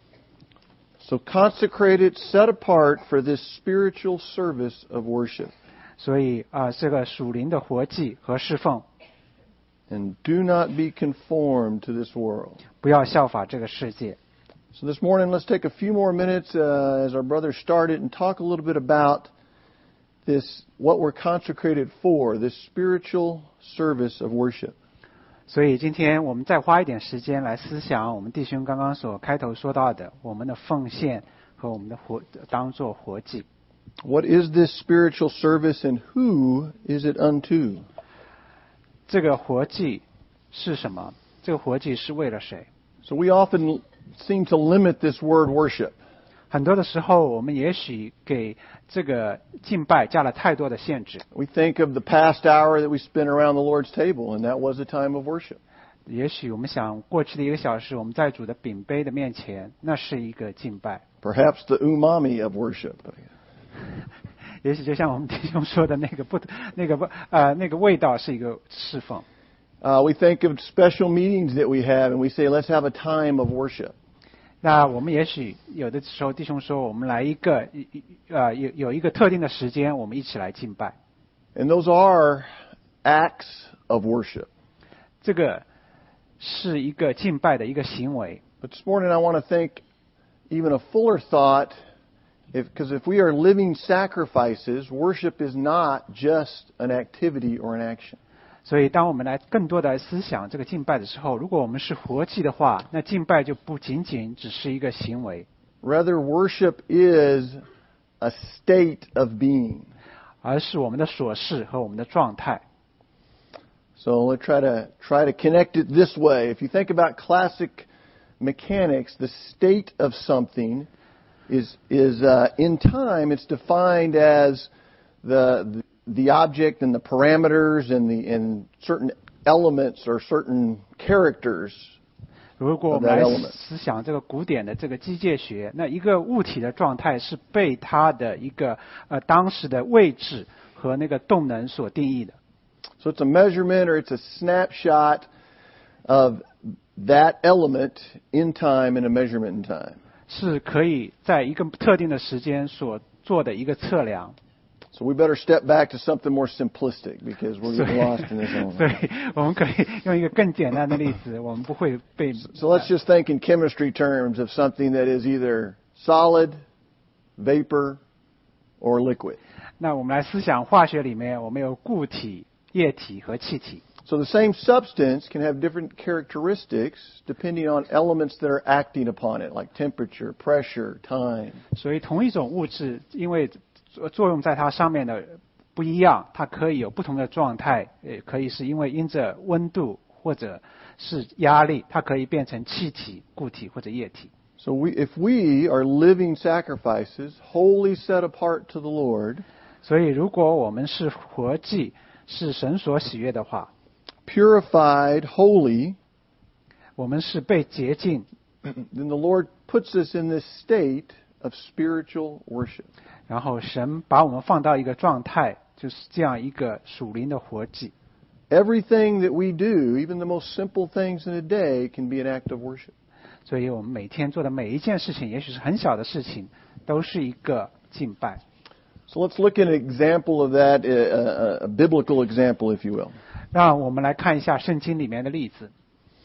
So consecrated, set apart for this spiritual service of worship.
所以这个属灵的活祭和侍奉，
And do not be conformed to this world.
不要效法这个世界。
So this morning, let's take a few more minutes as our brother started and talk a little bit about this, what we're consecrated for, this spiritual service of worship.
所以今天我们再花一点时间来思想我们弟兄刚刚所开头说到的，我们的奉献和我们的当作活祭。
What is this spiritual service and who is it unto?
这个活祭是什么？这个活祭是为了谁？
So we often seem to limit this word worship.
很多的时候，我们也许给这个敬拜加了太多的限制。
We think of the past hour that we spent around the Lord's table, and that was a time of worship.
也许我们想过去的1个小时，我们在主的饼杯的面前，那是一个敬拜。
Perhaps the umami of worship.
也许就像我们弟兄说的那个味道是一个侍奉。
We think of special meetings that we have, and we say, let's have a time of worship.
那我们也许有的时候弟兄说，我们来有一个特定的时间，我们一起来敬拜。
And those are acts of worship.
这个是一个敬拜的一个行为。
But this morning I want to think even a fuller thought, because if we are living sacrifices, worship is not just an activity or an action.
所以当我们来更多的思想这个敬拜的时候，如果我们是活祭的话，那敬拜就不仅仅只是一个行为。
Rather, worship is a state of being.
而是我们的所事和我们的状态。
So let's try to connect it this way. If you think about classic mechanics, the state of something is in time it's defined as the object and the parameters and certain elements or certain characters.
如果我们来思想这个古典的这个机械学，那一个物体的状态是被它的一个当时的位置和那个动能所定义的。
So it's a measurement or it's a snapshot of that element in time and a measurement in time.
是可以在一个特定的时间所做的一个测量。
So we better step back to something more simplistic because we're getting lost in this element.
所以我们可以用一个更简单的例子，我们不会被。
So let's just think in chemistry terms of something that is either solid, vapor, or liquid.
那我们来思想化学里面，我们有固体、液体和气体。
So the same substance can have different characteristics depending on elements that are acting upon it, like temperature, pressure, time.
所以同一种物质，因为作用在它上面的不一样，它可以有不同的状态，也可以是因着温度或者是压力，它可以变成气体、固体或者液体。
So if we are living sacrifices, wholly set apart to the Lord,
所以如果我们是活祭，是神所喜悦的话，
purified, holy,
我们是被洁净，
then the Lord puts us in this state of spiritual worship.
然后神把我们放到一个状态，就是这样一个属灵的活祭。
Everything that we do, even the most simple things in a day, can be an act of worship.
所以我们每天做的每一件事情，也许是很小的事情，都是一个敬拜。
So let's look at an example of that, a biblical example, if you will.
让我们来看一下圣经里面的例子。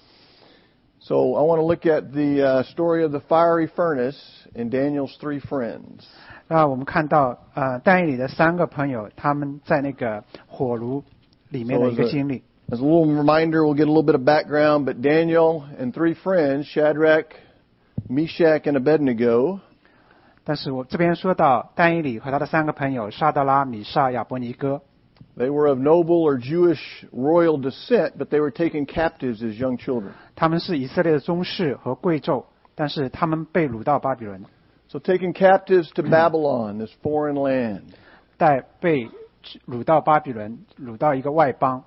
So I want to look at the story of the fiery furnace and Daniel's three friends.
让我们看到但以理的3个朋友，他们在那个火炉里面的一个经历。
As a little reminder, we'll get a little bit of background, but Daniel and three friends, Shadrach, Meshach, and Abednego,
但是我这边说到但以理和他的3个朋友沙德拉、米煞、亚伯尼哥，
they were of noble or Jewish royal descent, but they were taken captives as young children.
他们是以色列的宗室和贵胄，但是他们被掳到巴比伦，
So taken captives to Babylon, this foreign land.
被掳到巴比伦，掳到一个外邦。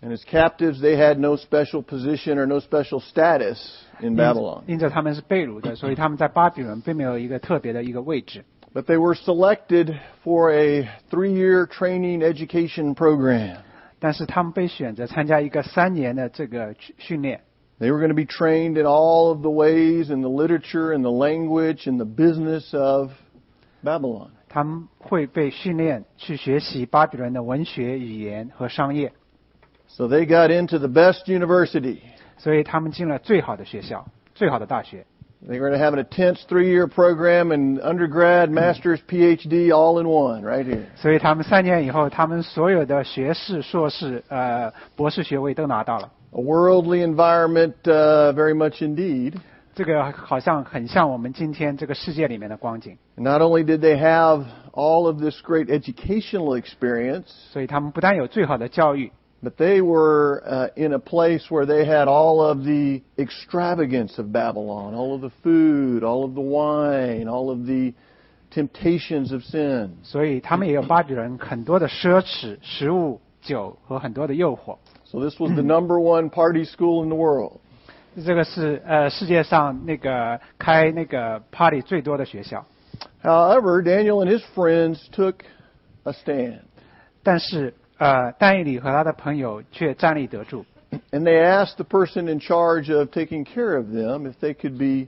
And as captives, they had no special position or no special status in Babylon.
因着他们是被掳的，所以他们在巴比伦并没有一个特别的一个位置。
But they were selected for a 3-year training education program.
但是他们被选择参加一个3年的这个训练。
They were going to be trained in all of the ways and the literature and the language and the business of Babylon.
他们会被训练去学习巴比伦的文学、语言和商业。
So they got into the best university.
所以他们进了最好的学校、最好的大学。
They were going to have an intense 3-year program and undergrad, master's, PhD all in one right here.
所以他们3年以后，他们所有的学士、硕士、博士学位都拿到了。
A worldly environment, very much indeed.
这个好像很像我们今天这个世界里面的光景。
Not only did they have all of this great educational experience,
所以他们不但有最好的教育，
but they were in a place where they had all of the extravagance of Babylon, all of the food, all of the wine, all of the temptations of sin.
所以他们也有巴比伦很多的奢侈、食物、酒和很多的诱惑。
So this was the number one party school in the world.
这个是世界上那个开那个 party 最多的学校。
However, Daniel and his friends took a stand.
但是但以理和他的朋友却站立得住。
And they asked the person in charge of taking care of them if they could be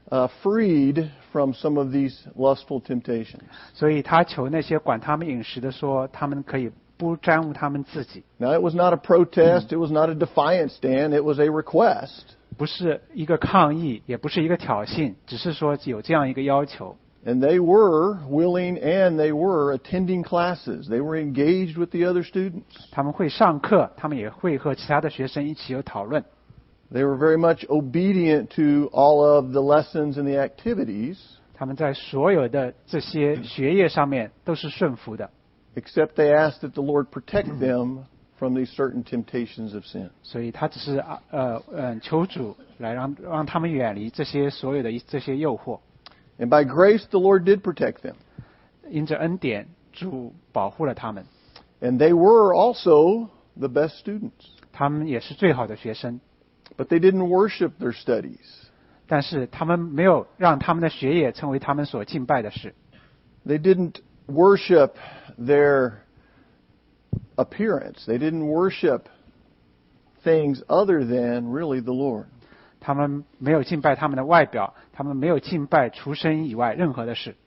freed from some of these lustful temptations.
所以他求那些管他们饮食的说，他们可以不沾污他们自己。
Now, it was not a protest. It was not a defiant stand. It was a request.
不是一个抗议，也不是一个挑衅，只是说有这样一个要求。
And they were willing and they were attending classes. They were engaged with the other students.
他们会上课，他们也会和其他的学生一起有讨论。
They were very much obedient to all of the lessons and the activities.
他们在所有的这些学业上面都是顺服的。
Except they asked that the Lord protect them from these certain temptations of sin.
所以他只是求主来让他们远离这些所有的这些诱惑。
And by grace, the Lord did protect them.
因着恩典，主保护了他们。
And they were also the best students.
他们也是最好的学生。
But they didn't worship their studies.
但是他们没有让他们的学业成为他们所敬拜的事。
They didn't worship their appearance. They didn't worship things other than really the Lord.
他们没有敬拜他们的外表，他们没有敬拜除身以外任何的事。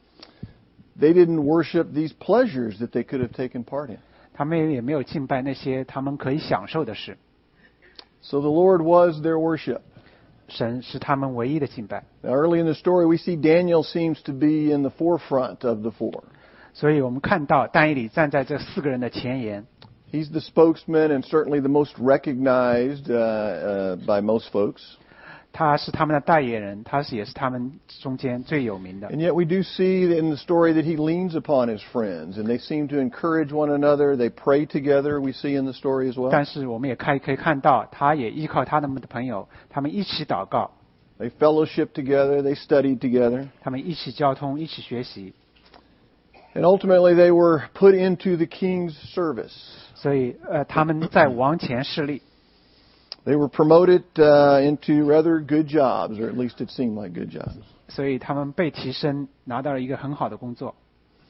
They didn't worship these pleasures that they could have taken part in.
他们也没有敬拜那些他们可以享受的事。
So the Lord was their worship.
神是他们唯一的敬拜。
Now, early in the story, we see Daniel seems to be in the forefront of the four.
所以我们看到但以理站在这4个人的前沿。
He's the spokesman and certainly the most recognized by most folks.
他是他们的代言人，他也是他们中间最有名的。
And yet we do see in the story that he leans upon his friends, and they seem to encourage one another. They pray together. We see in the story as well.
但是我们也可以看到，他也依靠他们的朋友，他们一起祷告。
They fellowship together. They studied together.
他们一起交通，一起学习。
And ultimately, they were put into the king's service.
所以他们在王前侍立。
They were promoted into rather good jobs, or at least it seemed like good jobs.
所以他们被提升，拿到了一个很好的工作。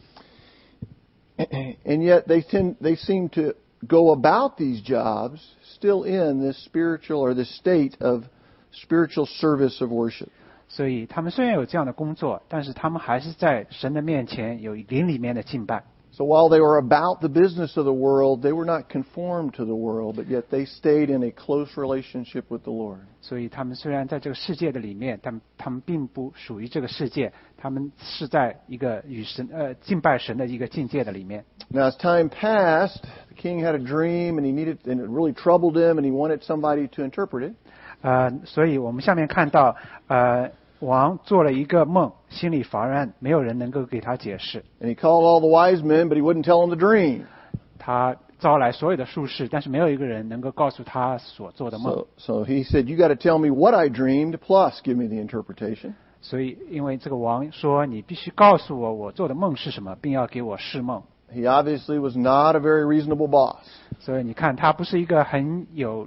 And yet they seem to go about these jobs still in this spiritual or this state of spiritual service of worship.
所以他们虽然有这样的工作，但是他们还是在神的面前有灵里面的敬拜。
So while they were about the business of the world, they were not conformed to the world, but yet they stayed in a close relationship with the Lord.
所以他们虽然在这个世界的里面，但他们并不属于这个世界，他们是在一个与神敬拜神的一个境界的里面。
Now as time passed, the king had a dream and it really troubled him and he wanted somebody to interpret it.
所以我们下面看到王做了一个梦，心里烦乱，没有人能够给他解释。
And he called all the wise men, but he wouldn't tell them the dream.
他招来所有的术士，但是没有一个人能够告诉他所做的梦。
So he said, "You got to tell me what I dreamed, plus give me the interpretation."
所以，因为这个王说，你必须告诉我做的梦是什么，并要给我释梦。
he obviously was not a very reasonable boss.
所以你看，他不是一个很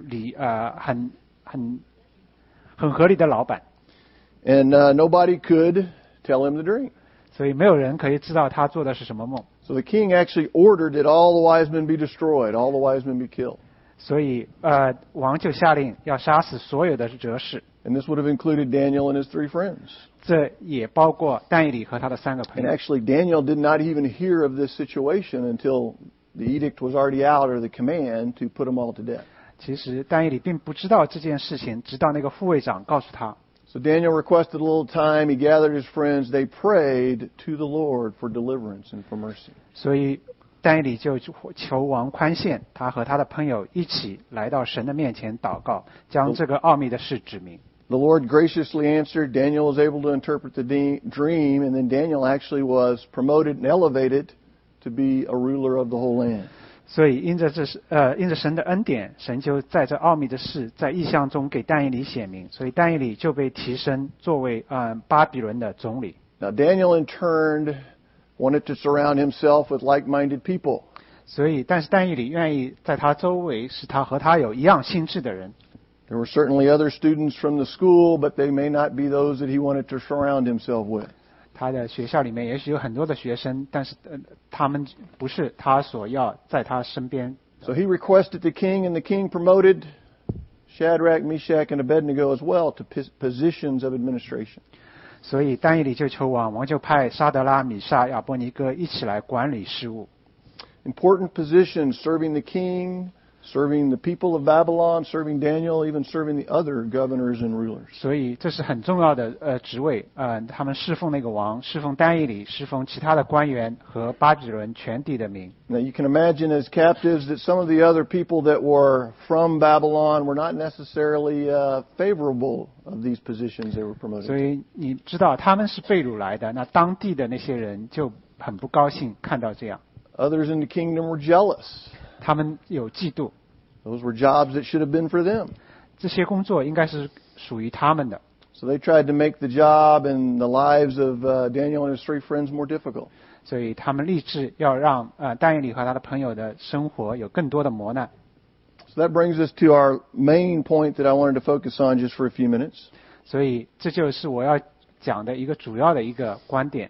合理的老板。
And nobody could tell him the dream.
所以没有人可以知道他做的是什么梦。
So the king actually ordered that all the wise men be destroyed, all the wise men be killed.
所以王就下令要杀死所有的哲士。
And this would have included Daniel and his 3 friends.
这也包括但以理和他的3个朋
And
友。
actually, Daniel did not even hear of this situation until the edict was already out, or the command to put them all to death.
其实但以理并不知道这件事情，直到那个护卫长告诉他。
So Daniel requested a little time. He gathered his friends. They prayed to the Lord for deliverance and for mercy.
所以但以理就求王宽限，他和他的朋友一起来到神的面前祷告，将这个奥秘的事指明。
The Lord graciously answered. Daniel was able to interpret the dream, and then Daniel actually was promoted and elevated to be a ruler of the whole land.
所以因着神的恩典，神就在这奥秘的事在异象中给但以理显明，所以但以理就被提升作为巴比伦的总理。
Now Daniel in turn wanted to surround himself with like-minded people.
所以，但是但以理愿意在他周围是他和他有一样心智的人。
There were certainly other students from the school, but they may not be those that he wanted to surround himself with.
他的学校里面也许有很多的学生，但是他们不是他所要在他身边。
So he requested the king, and the king promoted Shadrach, Meshach, and Abednego as well to positions of administration.
所以但以理就求王，王就派沙德拉、米煞、亚伯尼哥一起来管理事务。
Important positions, serving the king, serving the people of Babylon, serving Daniel, even serving the other governors and rulers.
所以这是很重要的职位，他们侍奉那个王，侍奉但以理，侍奉其他的官员和巴比伦全地的民。
Now you can imagine as captives that some of the other people that were from Babylon were not necessarily favorable of these positions they were promoted.
所以你知道他们是被掳来的，那当地的那些人就很不高兴看到这样。
Others in the kingdom were jealous.
他们有嫉妒。
Those were jobs that should have been for them.
这些工作应该是属于他们的。
So they tried to make the job and the lives of Daniel and his 3 friends more difficult.
所以他们立志要让但以理和他的朋友的生活有更多的磨难。
So that brings us to our main point that I wanted to focus on just for a few minutes.
所以这就是我要讲的一个主要的一个观点。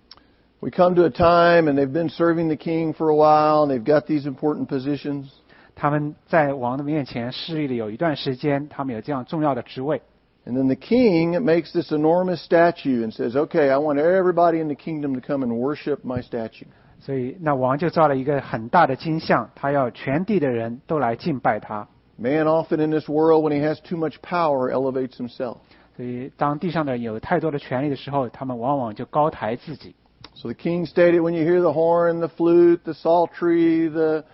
We come to a time and they've been serving the king for a while and they've got these important positions.
他们在王的面前侍立了有一段时间，他们有这样重要的职位。
And then the king makes this enormous statue and says, "Okay, I want everybody in the kingdom to come and worship my statue."
所以那王就造了一个很大的金像，他要全地的人都来敬拜他。
Man often in this world, when he has too much power, elevates himself.
所以当地上的人有太多的权力的时候，他们往往就高抬自己。
So the king stated, when you hear the horn, the flute, the psaltery,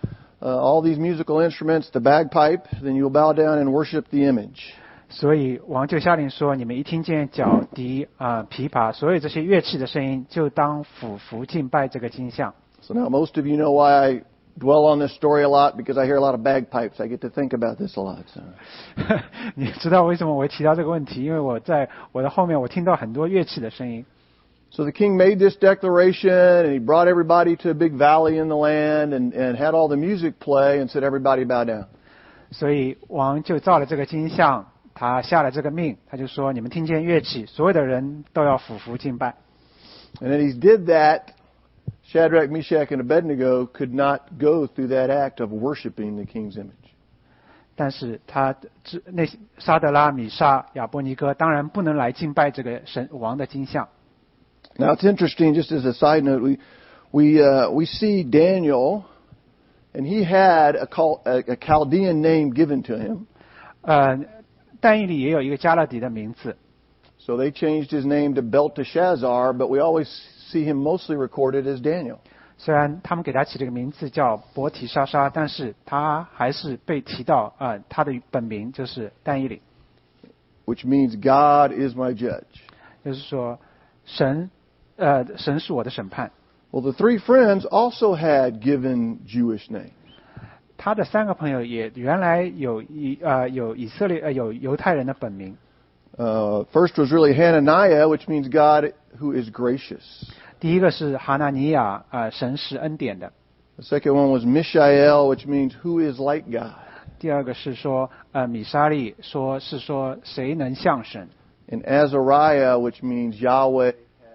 all these musical instruments, the bagpipe, then you'll bow down and worship the image.
所以王就下令说：你们一听见角笛、琵琶，所有这些乐器的声音，就当俯伏敬拜这个金像。
So now most of you know why I dwell on this story a lot, because I hear a lot of bagpipes. I get to think about this a lot. So.
你知道为什么我会提到这个问题？因为我在我的后面，我听到很多乐器的声音。
So the king made this declaration, and he brought everybody to a big valley in the land, and had all the music play, and said, "Everybody bow down."
所以王就造了这个金像，他下了这个命，他就说：你们听见乐器，所有的人都要俯伏敬拜。
And then he did that. Shadrach, Meshach, and Abednego could not go through that act of worshiping the king's image.
但是那沙德拉、米煞、亚伯尼哥当然不能来敬拜这个神王的金像。
Now it's interesting, just as a side note, we see Daniel, and he had a Chaldean name given to him.
但以理也有一个加勒底的名字。
So they changed his name to Belteshazzar, but we always see him mostly recorded as Daniel.
虽然他们给他起了个名字叫伯提沙沙，但是他还是被提到他的本名就是但以理。
Which means God is my judge.
就是说神是我的审判。
Well, the 3 friends also had given Jewish names.
他的3个朋友也原来有以色列有犹太人的本名。
First was really Hananiah, which means God who is gracious.
第一个是哈拿尼亚，神是恩典的。
The second one was Mishael, which means who is like God.
第二个是说，米沙利是说谁能像神？
And Azariah, which means Yahweh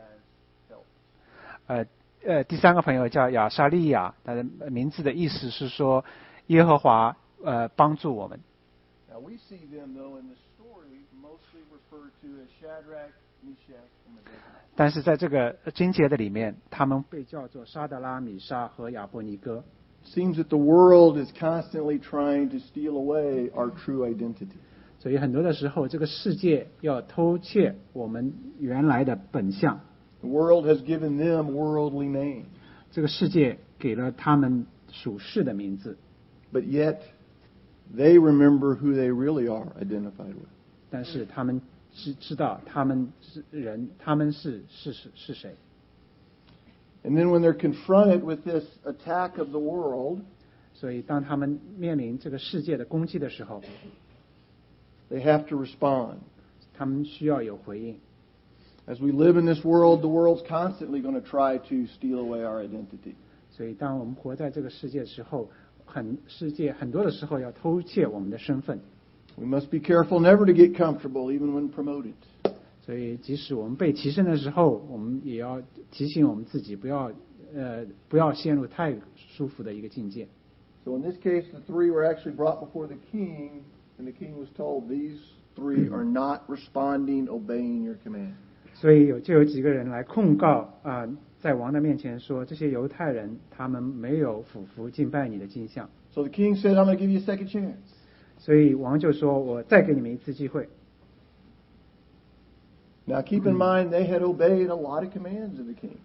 has helped.
第三个朋友叫亚沙利亚，他的名字的意思是说耶和华帮助我们。
Now we see them though in the story mostly referred to as Shadrach, Meshach, and Abednego.
但是在这个经节的里面，他们被叫做沙德拉、米沙和亚伯尼哥。
Seems that the world is constantly trying to steal away our true identity.
所以很多的时候，这个世界要偷窃我们原来的本相。
The world has given them worldly names.
这个世界给了他们属世的名字，
But yet, they remember who they really are identified with.
但是他们知道他们是人，他们是谁。
And then when they're confronted with this attack of the world,
所以当他们面临这个世界的攻击的时候，
they have to respond.
他们需要有回应。
As we live in this world, the world's constantly going to try to steal away our identity.
所以当我们活在这个世界的时候，世界很多的时候要偷窃我们的身份。
We must be careful never to get comfortable, even when promoted.
所以即使我们被提升的时候，我们也要提醒我们自己不要陷入太舒服的一个境界。
So in this case, the three were actually brought before the king, and the king was told, these three are not responding, obeying your command.
所以有几个人来控告在王的面前说，这些犹太人他们没有俯伏敬拜你的金像。
So the king said, I'm going to give you a second chance.
所以王就说，我再给你们一次机会。
Now keep in mind, they had obeyed a lot of commands of the king.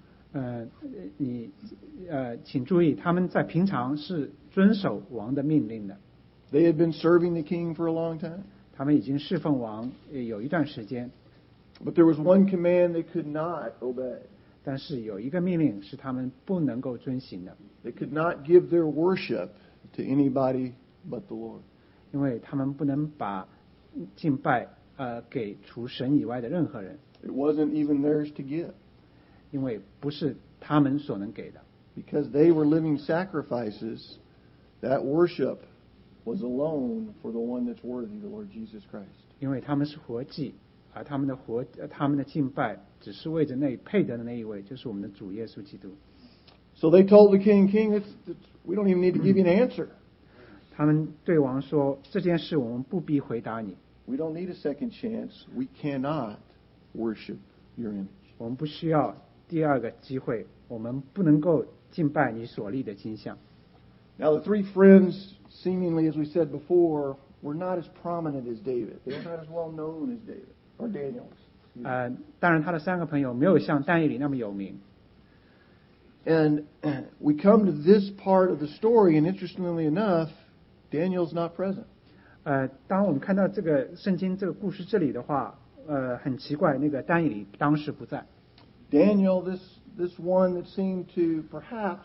请注意，他们在平常是遵守王的命令的。
They had been serving the king for a long time.
他们已经侍奉王有一段时间。
But there was one command they could not obey.
但是有一个命令是他们不能够遵行的。
They could not give their worship to anybody but the Lord.
因为他们不能把敬拜给除神以外的任何人。
It wasn't even theirs to give.
因为不是他们所能给的。
Because they were living sacrifices, that worship was alone for the one that's worthy, the Lord Jesus Christ.
因为他们是活祭，而他们的敬拜只是为着那配得的那一位，就是我们的主耶稣基督。
So they told the king, we don't even need to give you an answer.
他们对王说，这件事我们不必回答你。
We don't need a second chance. We cannot worship your image.
我们不需要第二个机会，我们不能够敬拜你所立的金像。
Now the three friends, seemingly, as we said before, were not as prominent as David. They were not as well known as David or Daniel.
当然他的三个朋友没有像但以理那么有名。
And we come to this part of the story, and interestingly enough, Daniel's not present.
当我们看到这个圣经这个故事这里的话，很奇怪，那个但以理当时不在。
Daniel, this one that seemed to perhaps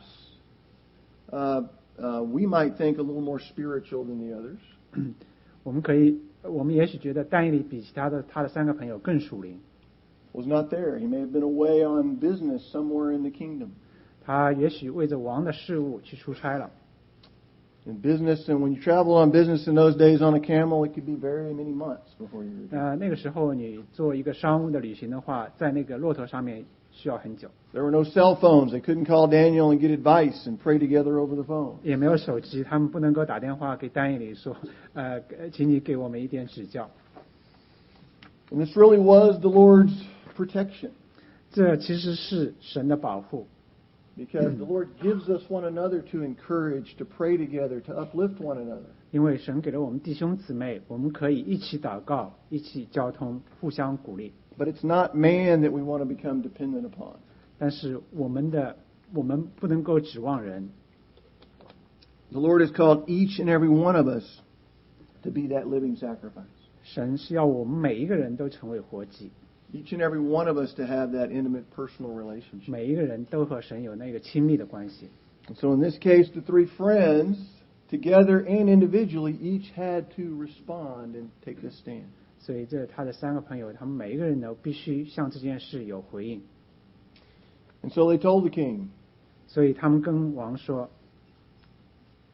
we might think a little more spiritual than the others.
我们也许觉得但以理比他的三个朋友更属灵。
Was not there. He may have been away on business somewhere in the kingdom.
他也许为着王的事务去出差了。
In business, and when you travel on business in those days on a camel, it could be very many months before you return.
那个时候你做一个商务的旅行的话，在那个骆驼上面需要很久。
There were no cell phones. They couldn't call Daniel and get advice and pray together over the phone.
也没有手机，他们不能够打电话给但以理说，请你给我们一点指教。
And this really was the Lord's protection.
这其实是神的保护。
Because the Lord gives us one another to encourage, to pray together, to uplift one another.
因为神给了我们弟兄姊妹，我们可以一起祷告，一起交通，互相鼓励。
But it's not man that we want to become dependent upon.
但是我们不能够指望人。
The Lord has called each and every one of us to be that living sacrifice.
神是要我们每一个人都成为活祭。
Each and every one of us to have that intimate personal relationship.
每一个人都和神有那个亲密的关系。
And so in this case, the three friends, together and individually, each had to respond and take this stand.
所以这他的三个朋友，他们每一个人都必须向这件事有回应。
And so they told the king,
所以他们跟王说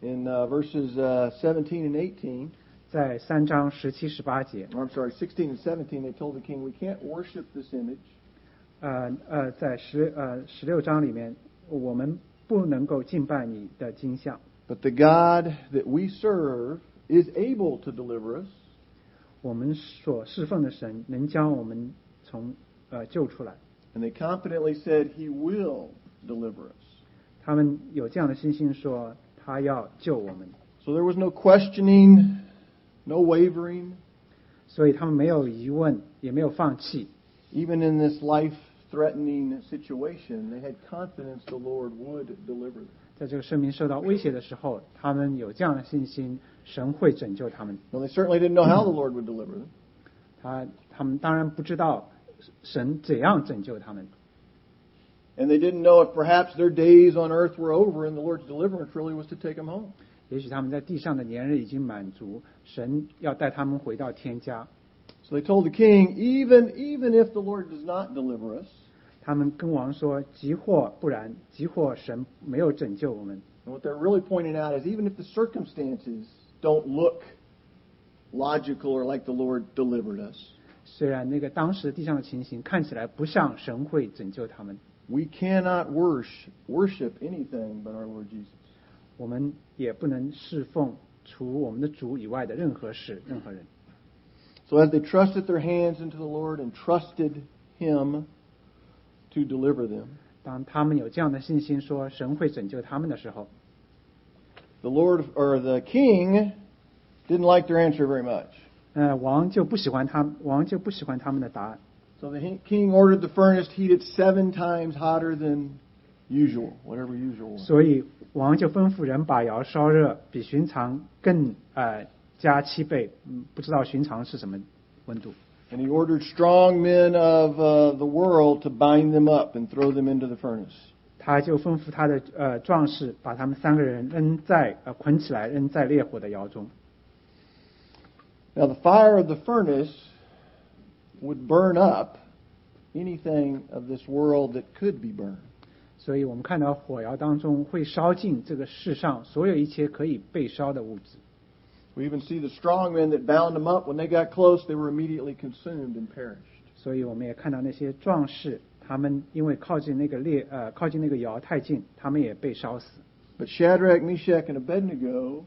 in verses 17 and 18.
在3章17、18节，
I'm sorry, 16 and 17, they told the king, we can't worship this image.
在16章里面，我们不能够敬拜你的金像，
But the God that we serve is able to deliver us.
我们所侍奉的神能将我们从救出来。
And they confidently said, He will deliver us.
他们有这样的信心说，他要救我们，
So there was no questioning, no wavering.
所以他们没有疑问，也没有放弃。
Even in this life-threatening situation, they had confidence the Lord would deliver them.
在这个生命受到威胁的时候，他们有这样的信心，神会拯救他们。
Now, they certainly didn't know how the Lord would deliver them.
他们当然不知道神怎样拯救他们，
And they didn't know if perhaps their days on earth were over and the Lord's deliverance really was to take them home.
也许他们在地上的年日已经满足，神要带他们回到天家。
So they told the king, even if the Lord does not deliver us,
他们跟王说：“即或不然，即或神没有拯救我们。”
and what they're really pointing out is even if the circumstances don't look logical or like the Lord delivered us,
虽然那个当时地上的情形看起来不像神会拯救他们，
we cannot worship anything but our Lord Jesus.
我们也不能侍奉除我们的主以外的任何事、任何人。
So as they trusted their hands into the Lord and trusted Him to deliver them,
当他们有这样的信心说神会拯救他们的时候，
the Lord or the king didn't like their answer very much.
王就不喜欢他们的答案。
So the king ordered the furnace heated 7 times hotter than usual, whatever usual was.
所以王就吩咐人把窑烧热，比寻常更加7倍。不知道寻常是什么温度。
And he ordered strong men of the world to bind them up and throw them into the furnace.
他就吩咐他的壮士把他们3个人捆起来扔在烈火的窑中。
Now the fire of the furnace would burn up anything of this world that could be burned.
所以我们看到火窑当中会烧尽这个世上所有一切可以被烧的物质。
We even see the strong men that bound them up. When they got close, they were immediately consumed and perished.
所以我们也看到那些壮士，他们因为靠近那个窑太近，他们也被烧死。
But Shadrach, Meshach, and Abednego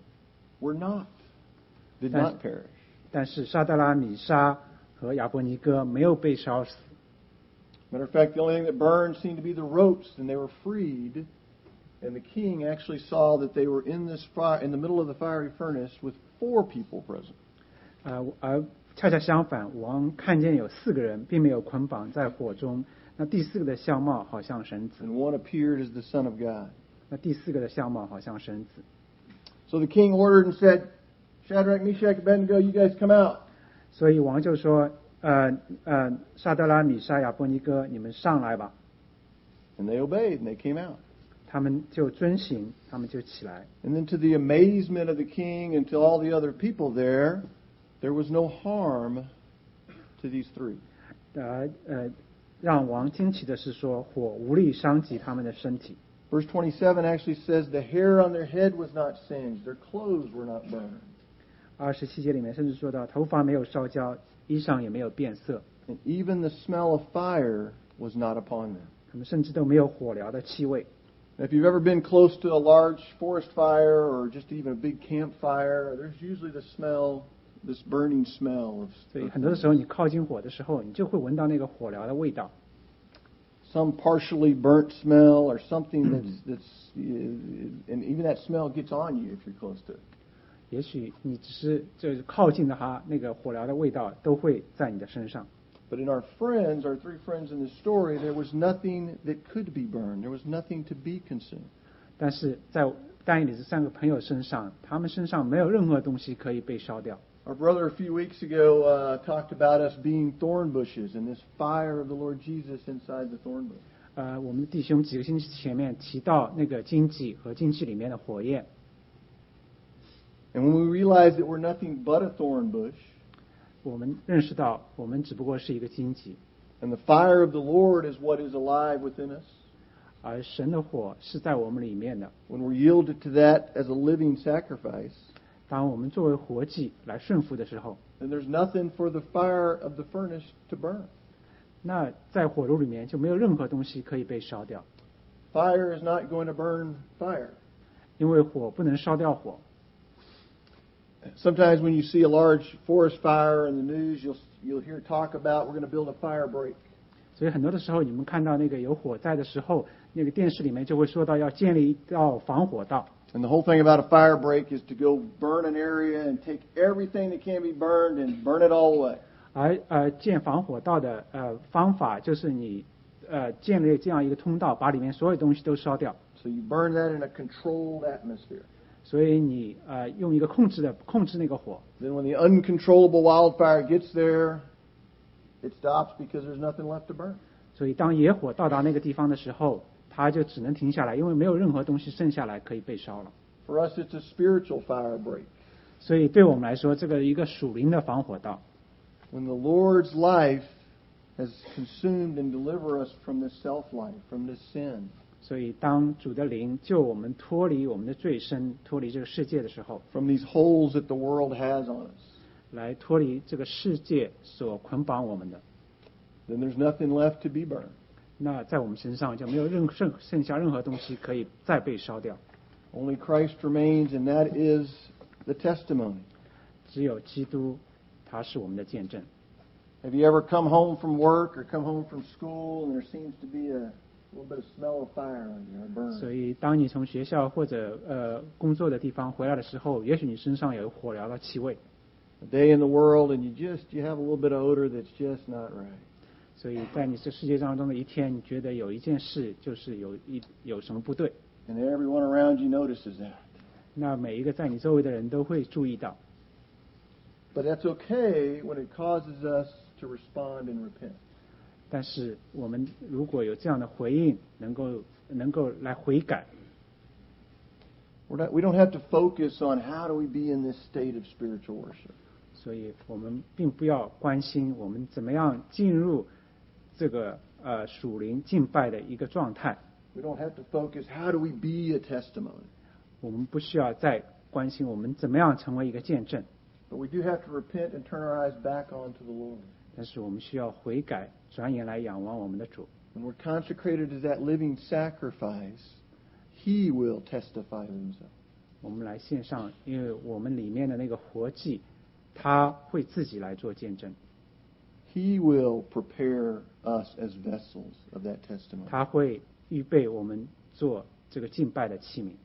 did not perish.
但是沙德拉、米沙和亚伯尼哥没有被烧死。
Matter of fact, the only thing that burned seemed to be the ropes, and they were freed. And the king actually saw that they were in this fire, in the middle of the fiery furnace, with 4 people present.
而恰恰相反，王看见有4个人并没有捆绑在火中，那第4个的相貌好像神子，
And one appeared as the Son of God.
那第4个的相貌好像神子。
So the king ordered and said, Shadrach, Meshach, Abednego, you guys come out.
所以王就说：沙德拉、米沙、亚伯尼哥，你们上来吧。
And they obeyed, and they came out.
他们就遵行，他们就起来。
And then to the amazement of the king and to all the other people there was no harm to these 3.
让王惊奇的是说，火无力伤及他们的身体。
Verse 27 actually says the hair on their head was not singed, their clothes were not burned.
27节里面甚至说到，头发没有烧焦，衣裳也没有变色，
And even the smell of fire was not upon them.
他们甚至都没有火燎的气味。
If you've ever been close to a large forest fire or just even a big campfire, there's usually the smell, this burning smell of
所以很多的时候，你靠近火的时候，你就会闻到那个火燎的味道。
some partially burnt smell or something that's and even that smell gets on you if you're close to it.
也许你只是就是靠近的哈，那个火燎的味道都会在你的身上。
But in our 3 friends in this story, there was nothing that could be burned. There was nothing to be consumed.
但是在但以理这3个朋友身上，他们身上没有任何东西可以被烧掉。
Our brother a few weeks ago talked about us being thorn bushes and this fire of the Lord Jesus inside the thorn bush.
我们的弟兄几个星期前面提到那个荆棘和荆棘里面的火焰。
And when we realize that we're nothing but a thorn bush,
我们认识到我们只不过是一个荆棘，
and the fire of the Lord is what is alive within us,
而神的火是在我们里面的。
when we're yielded to that as a living sacrifice,
当我们作为活祭来顺服的时候，
then there's nothing for the fire of the furnace to burn.
那在火炉里面就没有任何东西可以被烧掉，
Fire is not going to burn fire.
因为火不能烧掉火。
Sometimes when you see a large forest fire in the news, you'll hear talk about we're going to build a fire break.
所以很多的时候，你们看到那个有火灾的时候，那个电视里面就会说到要建立一道防火道。
And the whole thing about a fire break is to go burn an area and take everything that can be burned and burn it all away.
而建防火道的方法就是你建立这样一个通道，把里面所有东西都烧掉。
So you burn that in a controlled atmosphere.
所以你用一个控制那个火。
Then when the uncontrollable wildfire gets there, it stops because there's nothing left to burn.
所以当野火到达那个地方的时候，它就只能停下来，因为没有任何东西剩下来可以被烧了。
For us, it's a spiritual fire break.
所以对我们来说，这个一个属灵的防火道。
When the Lord's life has consumed and delivered us from this self-life, from this sin.
所以当主的灵救我们脱离我们的罪身，脱离这个世界的时候，
From these holes that the world has on us.
来脱离这个世界所捆绑我们的，
Then there's nothing left to be burned.
那在我们身上就没有剩下任何东西可以再被烧掉，
Only Christ remains, and that is the testimony.
只有基督，他是我们的见证。
Have you ever come home from work or come home from school and there seems to be a little bit of smell of fire on you, or burn?
所以当你从学校或者工作的地方回来的时候，也许你身上有火燎的气味。
A day in the world and you have a little bit of odor that's just not right.
所以在你这世界当中的一天，你觉得有一件事就是有什么不对，
And everyone around you notices that.
那每一个在你周围的人都会注意到。
But that's okay when it causes us to respond and repent.
但是我们如果有这样的回应，能够来悔改，
We don't have to focus on how do we be in this state of spiritual worship.
所以我们并不要关心我们怎么样进入这个属灵敬拜的一个状态。
We don't have to focus how do we be a testimony.
我们不需要再关心我们怎么样成为一个见证，
But we do have to repent and turn our eyes back onto the Lord.
但是我们需要悔改，转眼来仰望我们的主。
When we're consecrated as that living sacrifice, He will testify of Himself.
我们来献上，因为我们里面的那个活祭，他会自己来做见证，
He will prepare us as vessels of that testimony.
他会预备我们做这个敬拜的器皿。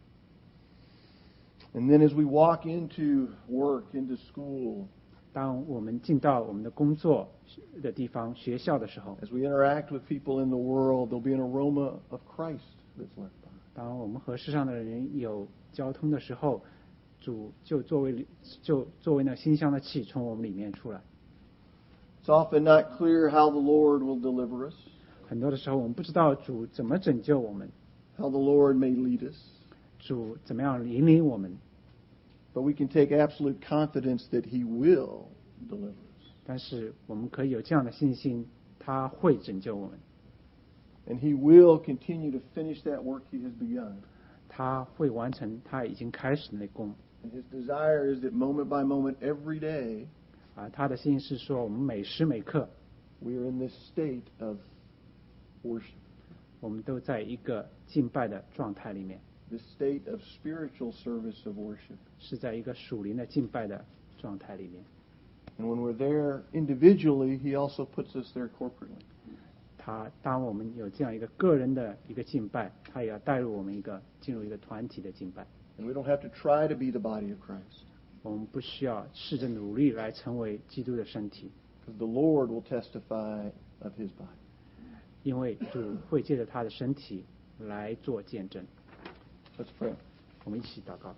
And then as we walk into work, into school,
当我们进到我们的工作的地方、学校的时候，
as we interact with people in the world, there'll be an aroma of Christ that's left behind.
当我们和世上的人有交通的时候，主就作为那馨香的气从我们里面出来。
It's often not clear how the Lord will deliver us,
很多的时候，我们不知道主怎么拯救我们，
how the Lord may lead us.
主怎么样引领我们。
But we can take absolute confidence that He will deliver us.
但是我们可以有这样的信心，他会拯救我们，
And He will continue to finish that work He has begun.
他会完成他已经开始的那功。
And His desire is that moment by moment, every day,
他的心是说，我们每时每刻，
we are in this state of worship,
我们都在一个敬拜的状态里面，
this state of spiritual service of worship.
是在一个属灵的敬拜的状态里面。
And when we're there individually, He also puts us there corporately.
当我们有这样一个个人的一个敬拜，他也要带入我们进入一个团体的敬拜。
And we don't have to try to be the body of Christ,
我们不需要试着努力来成为基督的身体，
because the Lord will testify of His body.
因为主会借着他的身体来做见证。
Let's pray.
我们一起祷告。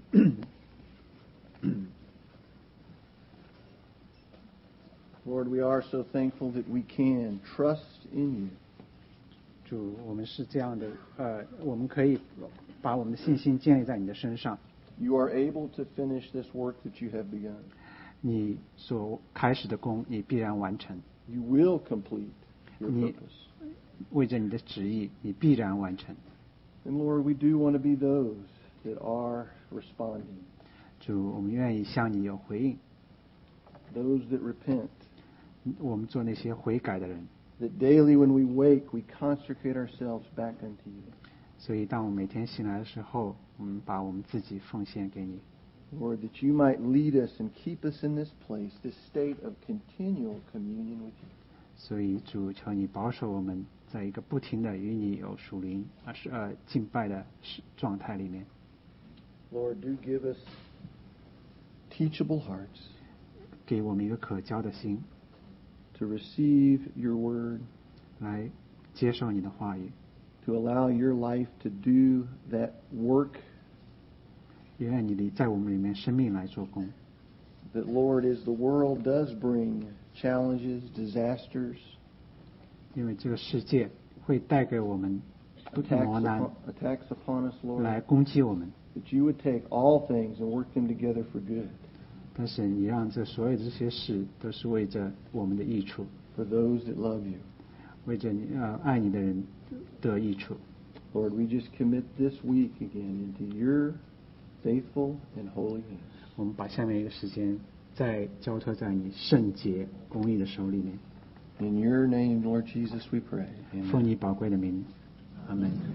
Lord, we are so thankful that we can trust in You.
主，我们是这样的，我们可以把我们的信心建立在你的身上。
You are able to finish this work that You have begun.
你所开始的功，你必然完成。
You will complete Your
你
purpose.
为着你的旨意，你必然完成。
And Lord, we do want to be those that are responding,
主，我们愿意向你有回应，
those that repent,
我们做那些悔改的人。
that daily when we wake, we consecrate ourselves back unto you.
所以，当我们每天醒来的时候，我们把我们自己奉献给你。
Lord, that you might lead us and keep us in this place, this state of continual communion with you.
所以，主，求你保守我们在一个不停的与你有属灵敬拜的状态里面。
Lord, do give us teachable hearts
给我们一个可教的心，
to receive your word,
来接受你的话语，
to allow your life to do that work
也愿你在我们里面生命来做工。
that, Lord, as the world does bring challenges, disasters,
因为这个世界会带给我们磨难，
attacks upon us, Lord,
来攻击我们。
that you would take all things and work them together for good
但是你让这所有这些事都是为着我们的益处，
for those that love you.
为着你爱你的人的益处。
Lord, we just commit this week again into your faithful and holy hands.
我们把下面一个时间再交托在你圣洁公义的手里面。
In your name, Lord Jesus, we pray. Amen.
奉你宝贵的名，阿门。